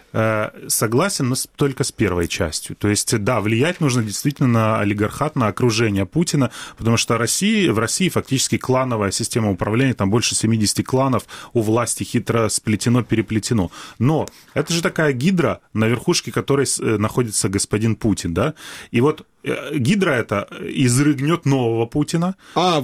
Согласен, но только с первой частью. То есть, да, влиять нужно действительно на олигархат, на окружение Путина, потому что в России фактически клановая система управления, там больше 70 кланов, у власти хитро сплетено, переплетено. Но это же такая гидра, на верхушке которой находится господин Путин, да? И вот гидра это изрыгнет нового Путина.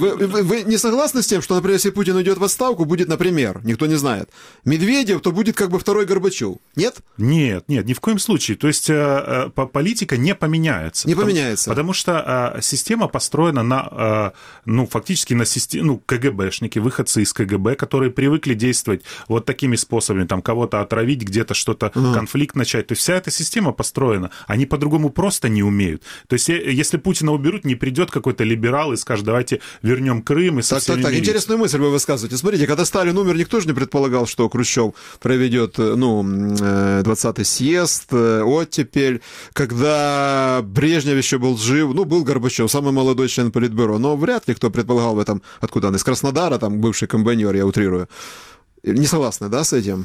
Вы не согласны с тем, что, например, если Путин уйдет в отставку, будет, например, никто не знает, Медведев, то будет как бы второй Горбачев? Нет? Нет, ни в коем случае. То есть политика не поменяется. Не поменяется. Потому что система построена на, фактически на системе, КГБшники, выходцы из КГБ, которые привыкли действовать вот такими способами, там кого-то отравить, где-то что-то, конфликт начать. То есть вся эта система построена. Они по-другому просто не умеют. То есть если Путина уберут, не придет какой-то либерал и скажет, давайте вернем Крым и со всеми мириться. Интересную мысль вы высказываете. Смотрите, когда Сталин умер, никто же не предполагал, что Хрущев проведет, 20-й съезд, оттепель. Когда Брежнев еще был жив, был Горбачев, самый молодой член Политбюро, но вряд ли кто предполагал в этом, откуда он, из Краснодара, там бывший комбайнер, я утрирую. Не согласны, да, с этим?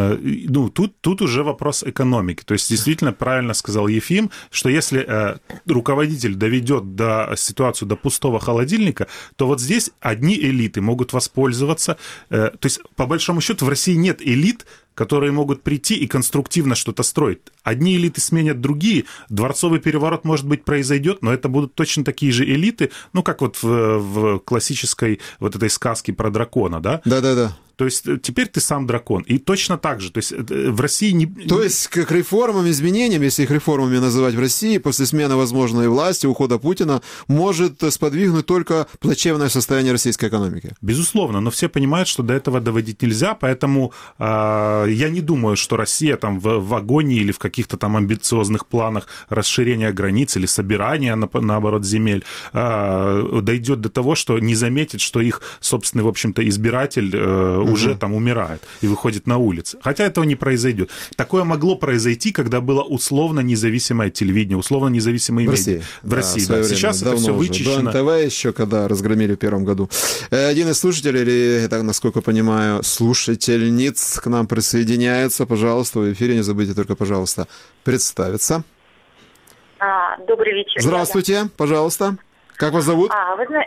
Тут уже вопрос экономики. То есть, действительно, правильно сказал Ефим, что если руководитель доведет ситуацию до пустого холодильника, то вот здесь одни элиты могут воспользоваться. То есть, по большому счету, в России нет элит, которые могут прийти и конструктивно что-то строить. Одни элиты сменят другие, дворцовый переворот, может быть, произойдет, но это будут точно такие же элиты, как вот в классической вот этой сказке про дракона, да? Да-да-да. То есть теперь ты сам дракон. И точно так же. То есть в России не... То есть к реформам, изменениям, если их реформами называть в России, после смены возможной власти, ухода Путина, может сподвигнуть только плачевное состояние российской экономики. Безусловно, но все понимают, что до этого доводить нельзя, поэтому я не думаю, что Россия там в агонии или в каких-то там амбициозных планах расширения границ или собирания, наоборот, земель дойдет до того, что не заметит, что их собственный, в общем-то, избиратель уже там умирает и выходит на улицы. Хотя этого не произойдет. Такое могло произойти, когда было условно независимое телевидение, условно независимые медиа. В России, да. Сейчас это все вычищено. До НТВ еще, когда разгромили в первом году. Один из слушателей, или, так, насколько понимаю, слушательниц к нам присоединяется. Пожалуйста, в эфире не забудьте только, пожалуйста, представиться. Добрый вечер. Здравствуйте, пожалуйста. Как вас зовут?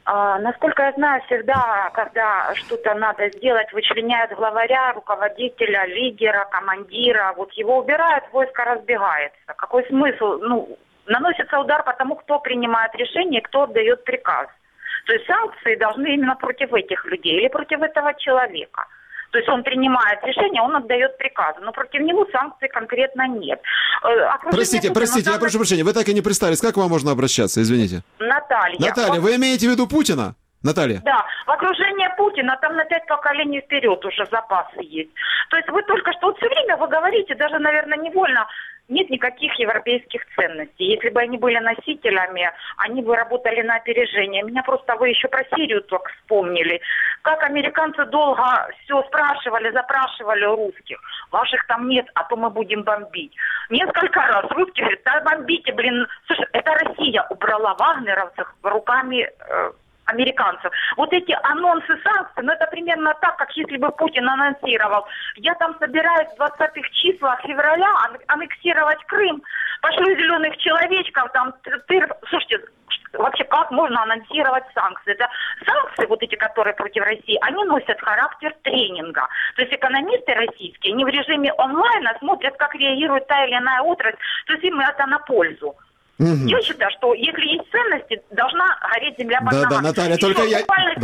Насколько я знаю, всегда, когда что-то надо сделать, вычленяют главаря, руководителя, лидера, командира. Вот его убирают, войско разбегается. Какой смысл? Наносится удар по тому, кто принимает решение, кто отдает приказ. То есть санкции должны именно против этих людей или против этого человека. То есть он принимает решение, он отдает приказы, но против него санкций конкретно нет. Простите, я прошу прощения, вы так и не представились. Как к вам можно обращаться, извините? Наталья, вы имеете в виду Путина? Наталья? Да, в окружении Путина там на 5 поколений вперед уже запасы есть. То есть вы только что, все время вы говорите, даже, наверное, невольно, нет никаких европейских ценностей. Если бы они были носителями, они бы работали на опережение. Меня просто вы еще про Сирию только вспомнили. Как американцы долго все спрашивали, запрашивали у русских. Ваших там нет, а то мы будем бомбить. Несколько раз русские говорят, да бомбите, Слушай, это Россия убрала вагнеровцев руками американцев. Вот эти анонсы санкций, это примерно так, как если бы Путин анонсировал. Я там собираюсь в 20-х числах февраля аннексировать Крым, пошлю зеленых человечков, слушайте, вообще как можно анонсировать санкции? Это санкции, вот эти, которые против России, они носят характер тренинга. То есть экономисты российские, они в режиме онлайна смотрят, как реагирует та или иная отрасль, то есть им это на пользу. Я считаю, что если есть ценности, должна гореть земля под ногами. Да, Наталья, только я...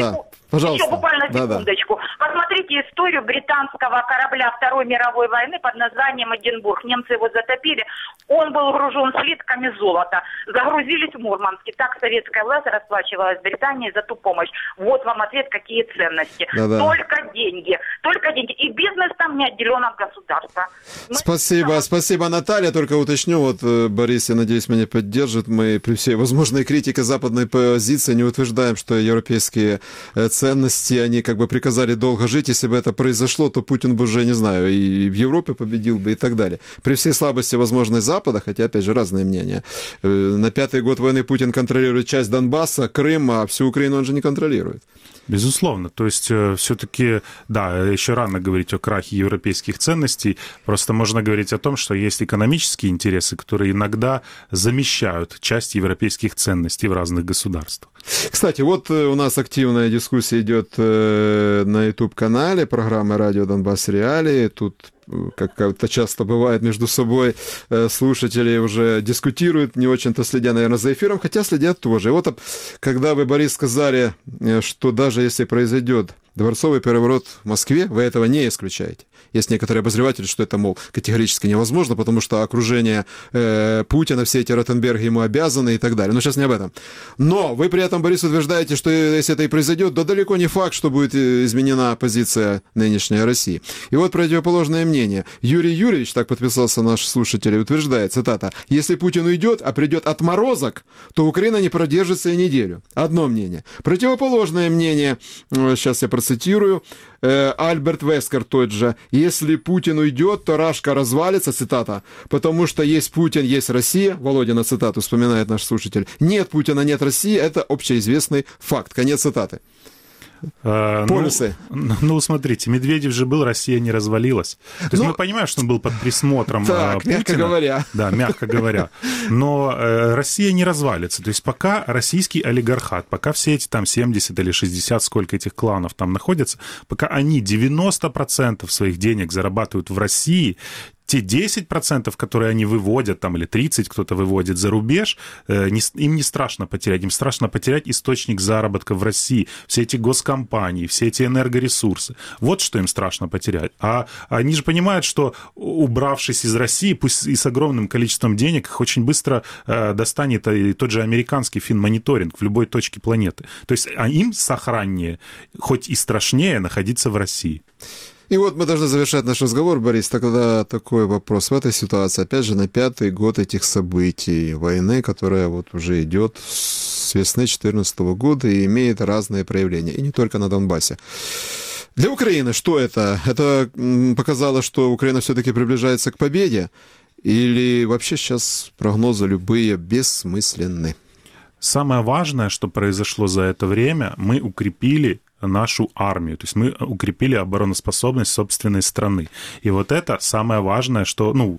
Еще буквально секундочку. Посмотрите историю британского корабля Второй мировой войны под названием «Эдинбург». Немцы его затопили. Он был гружен слитками золота. Загрузились в Мурманске. Так советская власть расплачивалась Британии за ту помощь. Вот вам ответ, какие ценности. Только деньги. Только деньги. И бизнес там не отделен от государства. Спасибо, Наталья. Только уточню, вот Борис, я надеюсь, меня поддержит. Мы при всей возможной критике западной позиции не утверждаем, что европейские ценности, они как бы приказали долго жить. Если бы это произошло, то Путин бы уже, не знаю, и в Европе победил бы и так далее. При всей слабости возможной Запада, хотя, опять же, разные мнения. На 5-й год войны Путин контролирует часть Донбасса, Крым, а всю Украину он же не контролирует. Безусловно. То есть все-таки, да, еще рано говорить о крахе европейских ценностей. Просто можно говорить о том, что есть экономические интересы, которые иногда замещают часть европейских ценностей в разных государствах. Кстати, вот у нас активная дискуссия идет на YouTube-канале программы «Радио Донбасс Реалии». Тут, как это часто бывает, между собой слушатели уже дискутируют, не очень-то следя, наверное, за эфиром, хотя следят тоже. И вот, когда вы, Борис, сказали, что даже если произойдет дворцовый переворот в Москве, вы этого не исключаете. Есть некоторые обозреватели, что это, мол, категорически невозможно, потому что окружение Путина, все эти Ротенберги ему обязаны и так далее. Но сейчас не об этом. Но вы при этом, Борис, утверждаете, что если это и произойдет, то далеко не факт, что будет изменена позиция нынешней России. И вот противоположное мнение. Юрий Юрьевич, так подписался наш слушатель, утверждает, цитата, «Если Путин уйдет, а придет отморозок, то Украина не продержится и неделю». Одно мнение. Противоположное мнение, сейчас я процитирую, Альберт Вескер тот же. «Если Путин уйдет, то Рашка развалится», цитата, «потому что есть Путин, есть Россия». Володина цитату вспоминает наш слушатель. «Нет Путина, нет России» — это общеизвестный факт. Конец цитаты. Полюсы. Ну, смотрите, Медведев же был, Россия не развалилась. То есть мы понимаем, что он был под присмотром Путина. Мягко говоря. Да, мягко говоря. Но Россия не развалится. То есть пока российский олигархат, пока все эти там 70 или 60, сколько этих кланов там находятся, пока они 90% своих денег зарабатывают в России, те 10%, которые они выводят, там, или 30% кто-то выводит за рубеж, им не страшно потерять. Им страшно потерять источник заработка в России. Все эти госкомпании, все эти энергоресурсы. Вот что им страшно потерять. А они же понимают, что, убравшись из России, пусть и с огромным количеством денег, их очень быстро достанет и тот же американский финмониторинг в любой точке планеты. То есть им сохраннее, хоть и страшнее, находиться в России. И вот мы должны завершать наш разговор, Борис. Тогда такой вопрос. В этой ситуации, опять же, на 5-й год этих событий, войны, которая вот уже идет с весны 2014 года и имеет разные проявления. И не только на Донбассе. Для Украины что это? Это показало, что Украина все-таки приближается к победе? Или вообще сейчас прогнозы любые бессмысленны? Самое важное, что произошло за это время, мы укрепили нашу армию, то есть мы укрепили обороноспособность собственной страны. И вот это самое важное, что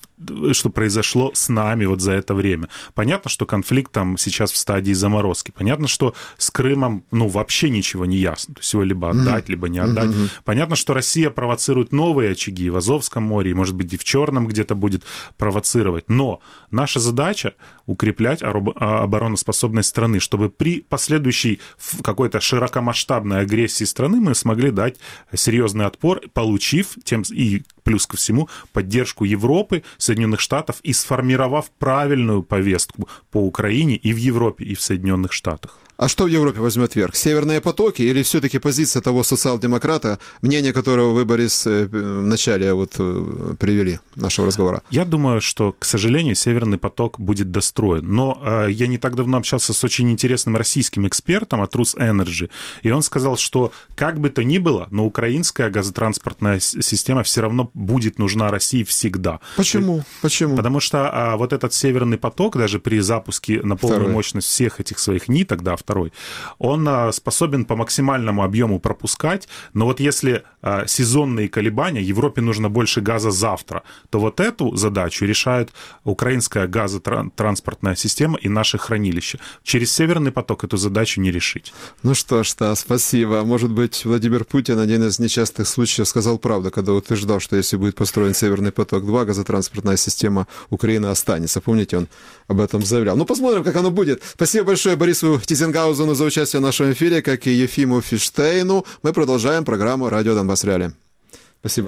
произошло с нами вот за это время. Понятно, что конфликт там сейчас в стадии заморозки. Понятно, что с Крымом, вообще ничего не ясно. То есть его либо отдать, либо не отдать. Понятно, что Россия провоцирует новые очаги в Азовском море, и, может быть, и в Черном где-то будет провоцировать. Но наша задача — укреплять обороноспособность страны, чтобы при последующей какой-то широкомасштабной агрессии страны мы смогли дать серьезный отпор, получив и плюс ко всему поддержку Европы, Соединенных Штатов и сформировав правильную повестку по Украине и в Европе, и в Соединенных Штатах. А что в Европе возьмет верх? Северные потоки или все-таки позиция того социал-демократа, мнение которого вы, Борис, в начале привели нашего разговора? Я думаю, что, к сожалению, Северный поток будет достроен. Но я не так давно общался с очень интересным российским экспертом от RusEnergy, и он сказал, что как бы то ни было, но украинская газотранспортная система все равно будет нужна России всегда. Почему? Потому что вот этот Северный поток, даже при запуске на полную мощность всех этих своих ниток, второй, он способен по максимальному объему пропускать, но вот если сезонные колебания, Европе нужно больше газа завтра, то вот эту задачу решает украинская газотранспортная система и наши хранилища. Через Северный поток эту задачу не решить. Ну что ж, спасибо. Может быть, Владимир Путин один из нечастых случаев сказал правду, когда утверждал, что если будет построен Северный поток-2, газотранспортная система Украины останется. Помните, он об этом заявлял. Посмотрим, как оно будет. Спасибо большое Борису Тизенгаузену за участие в нашем эфире, как и Ефиму Фиштейну. Мы продолжаем программу «Радио Донбасс Реалии». Спасибо.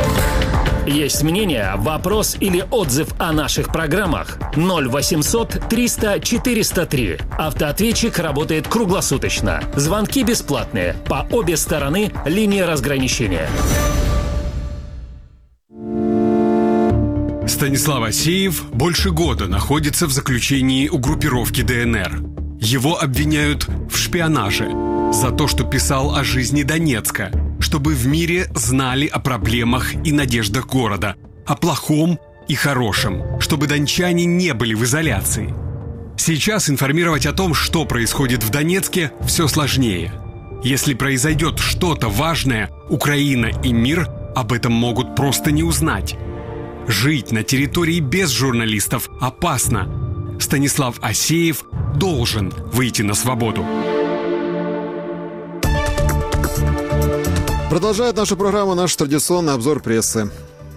Есть мнение, вопрос или отзыв о наших программах? 0800 300 403. Автоответчик работает круглосуточно. Звонки бесплатные. По обе стороны линии разграничения. Станислав Асеев больше года находится в заключении у группировки ДНР. Его обвиняют в шпионаже за то, что писал о жизни Донецка, чтобы в мире знали о проблемах и надеждах города, о плохом и хорошем, чтобы дончане не были в изоляции. Сейчас информировать о том, что происходит в Донецке, все сложнее. Если произойдет что-то важное, Украина и мир об этом могут просто не узнать. Жить на территории без журналистов опасно. Станислав Асеев должен выйти на свободу. Продолжает нашу программу наш традиционный обзор прессы.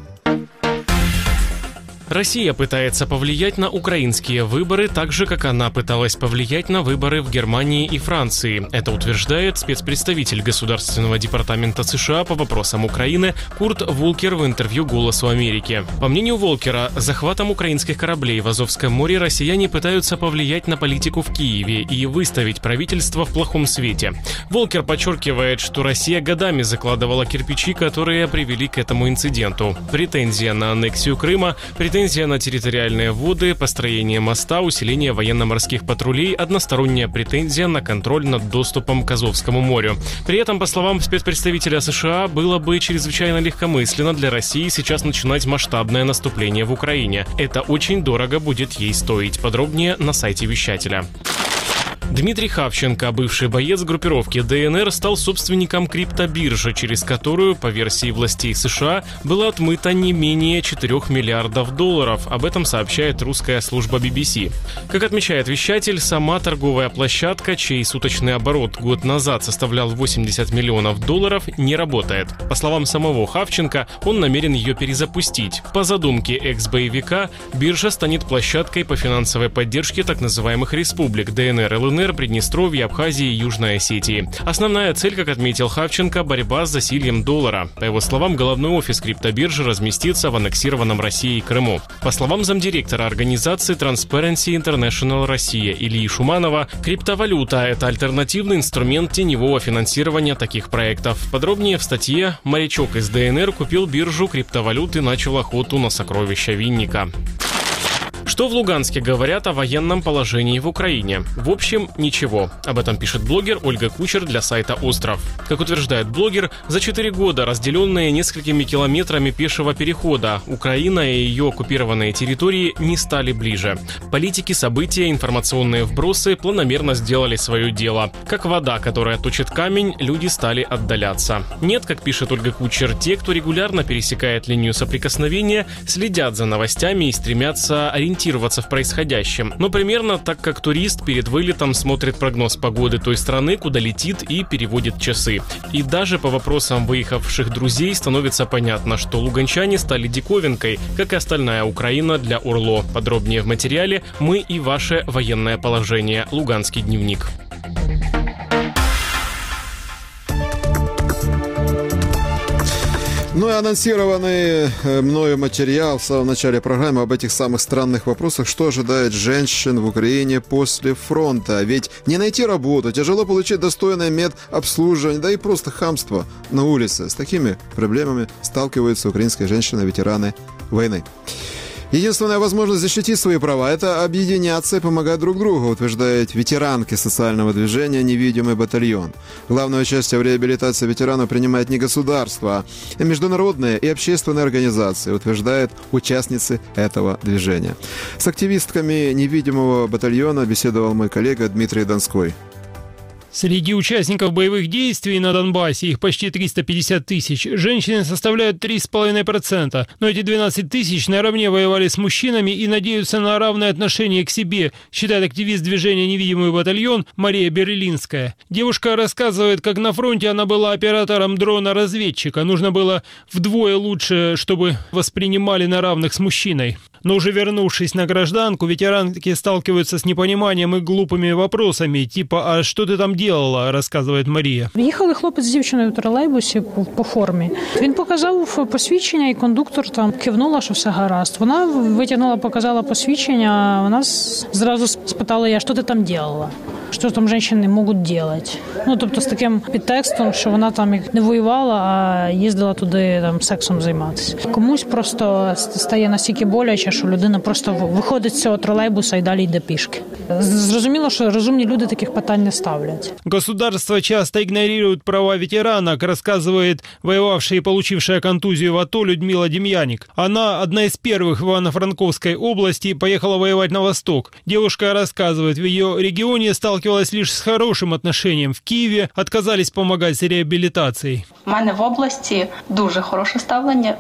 Россия пытается повлиять на украинские выборы так же, как она пыталась повлиять на выборы в Германии и Франции. Это утверждает спецпредставитель Государственного департамента США по вопросам Украины Курт Волкер в интервью «Голосу Америки». По мнению Волкера, захватом украинских кораблей в Азовском море россияне пытаются повлиять на политику в Киеве и выставить правительство в плохом свете. Волкер подчеркивает, что Россия годами закладывала кирпичи, которые привели к этому инциденту. Претензия на аннексию Крыма, претензия на территориальные воды, построение моста, усиление военно-морских патрулей, односторонняя претензия на контроль над доступом к Азовскому морю. При этом, по словам спецпредставителя США, было бы чрезвычайно легкомысленно для России сейчас начинать масштабное наступление в Украине. Это очень дорого будет ей стоить. Подробнее на сайте вещателя. Дмитрий Хавченко, бывший боец группировки ДНР, стал собственником криптобиржи, через которую, по версии властей США, было отмыто не менее 4 миллиардов долларов. Об этом сообщает русская служба BBC. Как отмечает вещатель, сама торговая площадка, чей суточный оборот год назад составлял 80 миллионов долларов, не работает. По словам самого Хавченко, он намерен ее перезапустить. По задумке экс-боевика, биржа станет площадкой по финансовой поддержке так называемых республик ДНР, ЛНР, Приднестровья, Абхазии и Южной Осетии. Основная цель, как отметил Хавченко, борьба с засильем доллара. По его словам, головной офис криптобиржи разместится в аннексированном Россией Крыму. По словам замдиректора организации Transparency International Россия Ильи Шуманова, криптовалюта – это альтернативный инструмент теневого финансирования таких проектов. Подробнее в статье «Морячок из ДНР купил биржу криптовалют и начал охоту на сокровища Винника». Что в Луганске говорят о военном положении в Украине? В общем, ничего. Об этом пишет блогер Ольга Кучер для сайта «Остров». Как утверждает блогер, за 4 года, разделенные несколькими километрами пешего перехода, Украина и ее оккупированные территории не стали ближе. Политики, события, информационные вбросы планомерно сделали свое дело. Как вода, которая точит камень, люди стали отдаляться. Нет, как пишет Ольга Кучер, те, кто регулярно пересекает линию соприкосновения, следят за новостями и стремятся ориентироваться в происходящем. Но примерно так, как турист перед вылетом смотрит прогноз погоды той страны, куда летит, и переводит часы. И даже по вопросам выехавших друзей становится понятно, что луганчане стали диковинкой, как и остальная Украина для ОРЛО. Подробнее в материале «Мы и ваше военное положение. Луганский дневник». Ну и анонсированный мною материал в самом начале программы об этих самых странных вопросах, что ожидает женщин в Украине после фронта. Ведь не найти работу, тяжело получить достойное медобслуживание, да и просто хамство на улице. С такими проблемами сталкиваются украинские женщины-ветераны войны. Единственная возможность защитить свои права – это объединяться и помогать друг другу, утверждает ветеранки социального движения «Невидимый батальон». Главное участие в реабилитации ветеранов принимает не государство, а международные и общественные организации, утверждают участницы этого движения. С активистками «Невидимого батальона» беседовал мой коллега Дмитрий Донской. Среди участников боевых действий на Донбассе, их почти 350 тысяч, женщины составляют 3,5%. Но эти 12 тысяч наравне воевали с мужчинами и надеются на равное отношение к себе, считает активист движения «Невидимый батальон» Мария Берлинская. Девушка рассказывает, как на фронте она была оператором дрона-разведчика. Нужно было вдвое лучше, чтобы воспринимали на равных с мужчиной. Но уже вернувшись на гражданку, ветеранки сталкиваются с непониманием и глупыми вопросами, типа «А что ты там делала?», рассказывает Марія. Їхали хлопець з дівчиною в тролейбусі по формі. Він показав посвідчення, і кондуктор там кивнула, що все гаразд. Вона витягнула, показала посвідчення, вона зразу спитала, я, що ти там робила? Що там жінки можуть робити? Ну, тобто з таким підтекстом, що вона там не воювала, а їздила туди там сексом займатися. Комусь просто стає настільки боляче, що людина просто виходить з цього тролейбуса і далі йде пішки. Зрозуміло, що розумні люди таких питань не ставлять. Государство часто игнорирует права ветеранок, рассказывает воевавшая и получившая контузию в АТО Людмила Демьяник. Она, одна из первых в Ивано-Франковской области, поехала воевать на восток. Девушка рассказывает, в ее регионе сталкивалась лишь с хорошим отношением. В Киеве отказались помогать с реабилитацией. У мене в області дуже хороше ставлення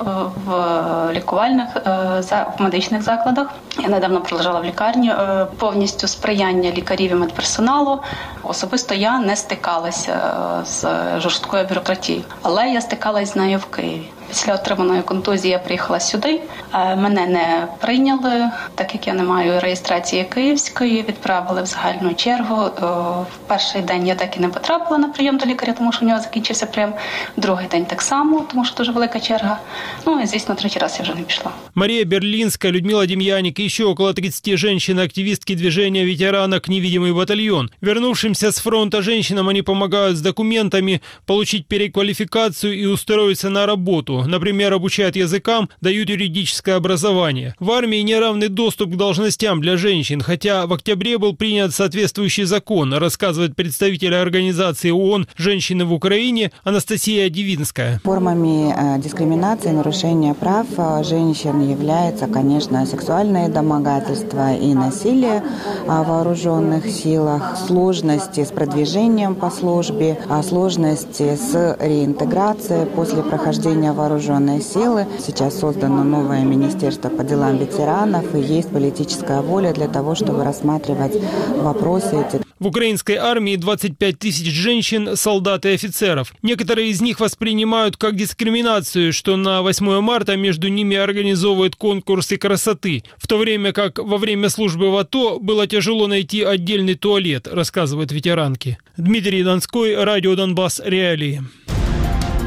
в лікувальних, в медичних закладах. Я недавно пролежала в лікарні, повністю сприяння лікарів і медперсоналу. Особисто я не стикалася з жорсткою бюрократією, але я стикалася з нею в Києві. Після отриманої контузії я приїхала сюди. Мене не прийняли, так як я не маю реєстрації київської, відправили в загальну чергу. В перший день я так і не потрапила на прийом до лікаря, тому що у нього закінчився прийом. Другий день так само, тому що дуже велика черга. Ну і, звісно, третій раз я вже не пішла. Мария Берлинская, Людмила Демьяник и еще около 30 женщин-активистки движения ветеранок «Невидимый батальон». Вернувшимся с фронта женщинам они помогают с документами, получить переквалификацию и устроиться на работу. Например, обучают языкам, дают юридическое образование. В армии неравный доступ к должностям для женщин, хотя в октябре был принят соответствующий закон, рассказывает представитель организации ООН «Женщины в Украине» Анастасия Дивинская. Формами дискриминации, нарушения прав женщин является, конечно, сексуальное домогательство и насилие в вооруженных силах, сложности с продвижением по службе, сложности с реинтеграцией после прохождения вооруженной силы. Сейчас создано новое министерство по делам ветеранов и есть политическая воля для того, чтобы рассматривать вопросы эти. В украинской армии 25 тысяч женщин, солдат и офицеров. Некоторые из них воспринимают как дискриминацию, что на 8 марта между ними организовывают конкурсы красоты, в то время как во время службы в АТО было тяжело найти отдельный туалет, рассказывают ветеранки. Дмитрий Донской, Радио Донбасс, Реалии.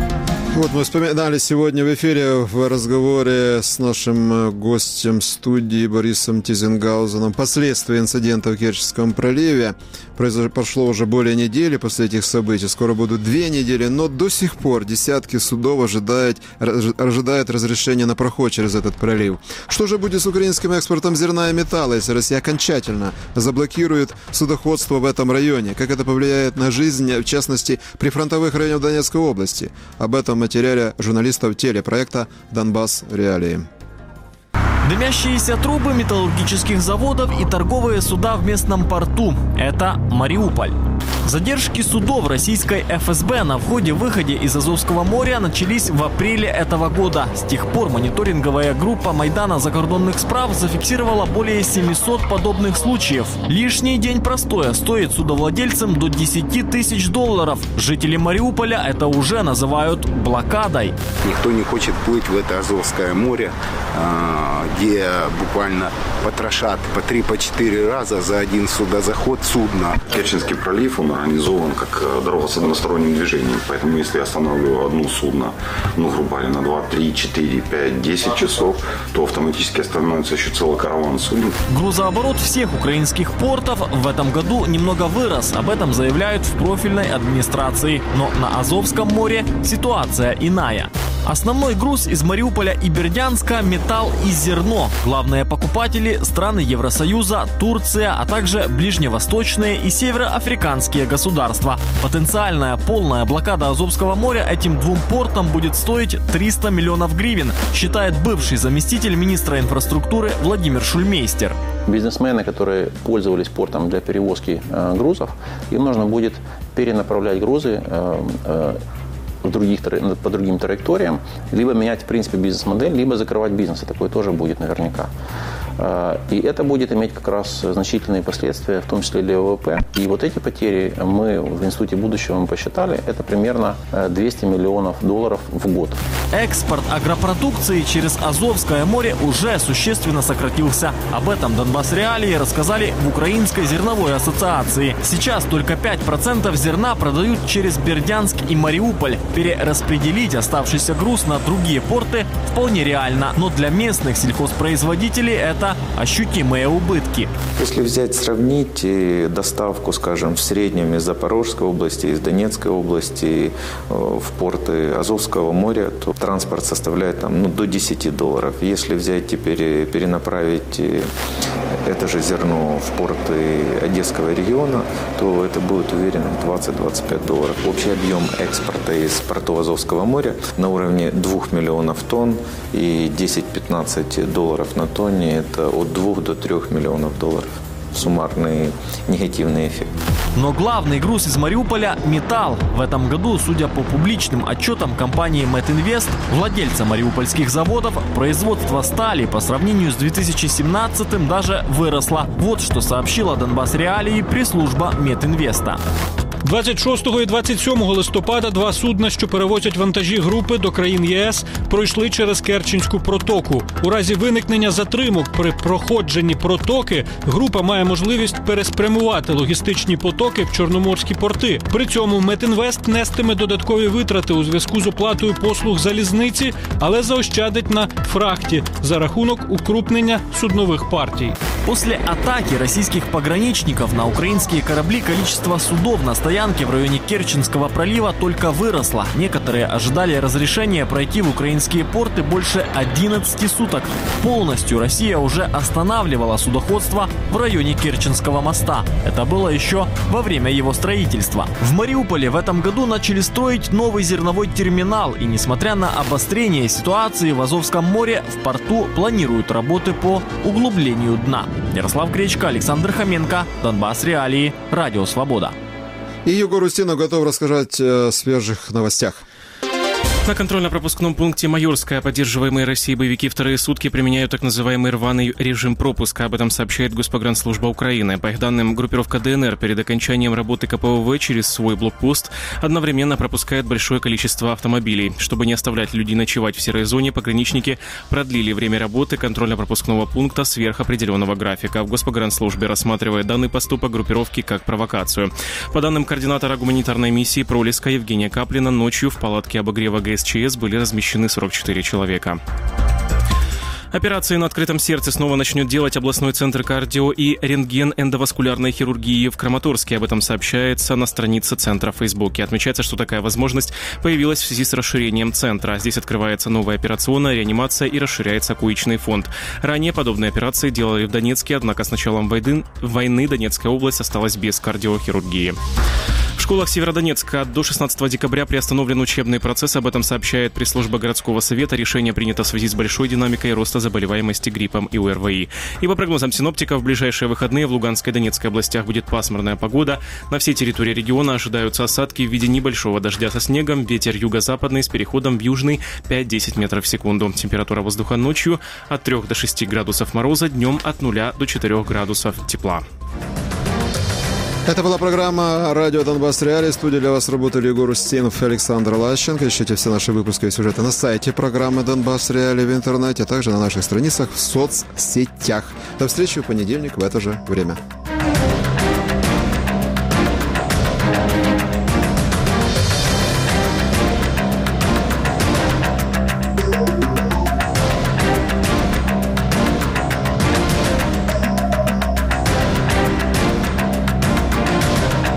Вот мы вспоминали сегодня в эфире в разговоре с нашим гостем студии Борисом Тизенгаузеном последствия инцидента в Керченском проливе. Прошло уже более недели после этих событий, скоро будут 2 недели, но до сих пор десятки судов ожидают разрешения на проход через этот пролив. Что же будет с украинским экспортом зерна и металла, если Россия окончательно заблокирует судоходство в этом районе? Как это повлияет на жизнь, в частности, прифронтовых районов Донецкой области? Об этом в материале журналистов телепроекта «Донбасс. Реалии». Дымящиеся трубы металлургических заводов и торговые суда в местном порту – это Мариуполь. Задержки судов российской ФСБ на входе-выходе из Азовского моря начались в апреле этого года. С тех пор мониторинговая группа Майдана закордонных справ зафиксировала более 700 подобных случаев. Лишний день простоя стоит судовладельцам до $10 000. Жители Мариуполя это уже называют блокадой. Никто не хочет плыть в это Азовское море, где буквально потрошат по 3-4 раза за один судозаход судна. Керченский пролив, он организован как дорога с односторонним движением. Поэтому если я останавливаю одно судно, грубо говоря, на 2, 3, 4, 5, 10 часов, то автоматически остановится еще целый караван суден. Грузооборот всех украинских портов в этом году немного вырос. Об этом заявляют в профильной администрации. Но на Азовском море ситуация иная. Основной груз из Мариуполя и Бердянска – металл и зерно. Главные покупатели – страны Евросоюза, Турция, а также ближневосточные и североафриканские государства. Потенциальная полная блокада Азовского моря этим 2 портам будет стоить 300 миллионов гривен, считает бывший заместитель министра инфраструктуры Владимир Шульмейстер. Бизнесмены, которые пользовались портом для перевозки грузов, им нужно будет перенаправлять грузы по другим траекториям, либо менять, в принципе, бизнес-модель, либо закрывать бизнес. И такое тоже будет наверняка. И это будет иметь как раз значительные последствия, в том числе для ВВП. И вот эти потери мы в Институте будущего посчитали, это примерно $200 миллионов в год. Экспорт агропродукции через Азовское море уже существенно сократился. Об этом Донбасс Реалии рассказали в Украинской зерновой ассоциации. Сейчас только 5% зерна продают через Бердянск и Мариуполь. Перераспределить оставшийся груз на другие порты вполне реально. Но для местных сельхозпроизводителей это ощутимые убытки. Если сравнить доставку, скажем, в среднем из Запорожской области, из Донецкой области в порты Азовского моря, то транспорт составляет до $10. Если взять теперь перенаправить это же зерно в порты Одесского региона, то это будет, уверен, $20-25. Общий объем экспорта из портов Азовского моря на уровне 2 миллионов тонн и $10-15 на тонне – это от 2 до 3 миллионов долларов. Суммарный негативный эффект. Но главный груз из Мариуполя – металл. В этом году, судя по публичным отчетам компании Метинвест, владельца мариупольских заводов, производство стали по сравнению с 2017-м даже выросло. Вот что сообщила Донбасс Реалії прес-служба Метинвеста. 26 і 27 листопада 2 судна, що перевозять вантажі групи до країн ЄС, пройшли через Керченську протоку. У разі виникнення затримок при проходженні протоки група має можливість переспрямувати логістичні потоки в чорноморські порти. При цьому Метинвест нестиме додаткові витрати у зв'язку з оплатою послуг залізниці, але заощадить на фрахті за рахунок укрупнення суднових партій. После атаки российских пограничников на украинские корабли количество судов на стоянке в районе Керченского пролива только выросло. Некоторые ожидали разрешения пройти в украинские порты больше 11 суток. Полностью Россия уже останавливала судоходство в районе Керченского моста. Это было еще во время его строительства. В Мариуполе в этом году начали строить новый зерновой терминал. И несмотря на обострение ситуации в Азовском море, в порту планируют работы по углублению дна. Ярослав Гречко, Александр Хоменко, Донбасс Реалии, Радио Свобода. И Егор Устинов готов рассказать о свежих новостях. На контрольно-пропускном пункте Майорская поддерживаемые Россией боевики вторые сутки применяют так называемый рваный режим пропуска. Об этом сообщает Госпогранслужба Украины. По их данным, группировка ДНР перед окончанием работы КПВВ через свой блокпост одновременно пропускает большое количество автомобилей. Чтобы не оставлять людей ночевать в серой зоне, пограничники продлили время работы контрольно-пропускного пункта сверх определенного графика. В Госпогранслужбе рассматривает данный поступок группировки как провокацию. По данным координатора гуманитарной миссии Пролеска Евгения Каплина, ночью в палатке обогрева ГС ГСЧС были размещены 44 человека. Операции на открытом сердце снова начнет делать областной центр кардио- и рентген-эндоваскулярной хирургии в Краматорске. Об этом сообщается на странице центра в Фейсбуке. Отмечается, что такая возможность появилась в связи с расширением центра. Здесь открывается новая операционная, реанимация и расширяется коечный фонд. Ранее подобные операции делали в Донецке, однако с началом войны Донецкая область осталась без кардиохирургии. В школах Северодонецка до 16 декабря приостановлен учебный процесс. Об этом сообщает пресс-служба городского совета. Решение принято в связи с большой динамикой роста заболеваемости гриппом и ОРВИ. И по прогнозам синоптиков, в ближайшие выходные в Луганской и Донецкой областях будет пасмурная погода. На всей территории региона ожидаются осадки в виде небольшого дождя со снегом. Ветер юго-западный с переходом в южный 5-10 метров в секунду. Температура воздуха ночью от 3 до 6 градусов мороза, днем от 0 до 4 градусов тепла. Это была программа «Радио Донбасс Реалии». В студии для вас работали Егор Устинов и Александр Лащенко. Ищите все наши выпуски и сюжеты на сайте программы «Донбасс Реалии» в интернете, а также на наших страницах в соцсетях. До встречи в понедельник в это же время.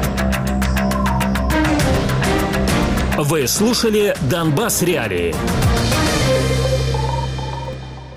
Вы слушали «Донбасс Реалии».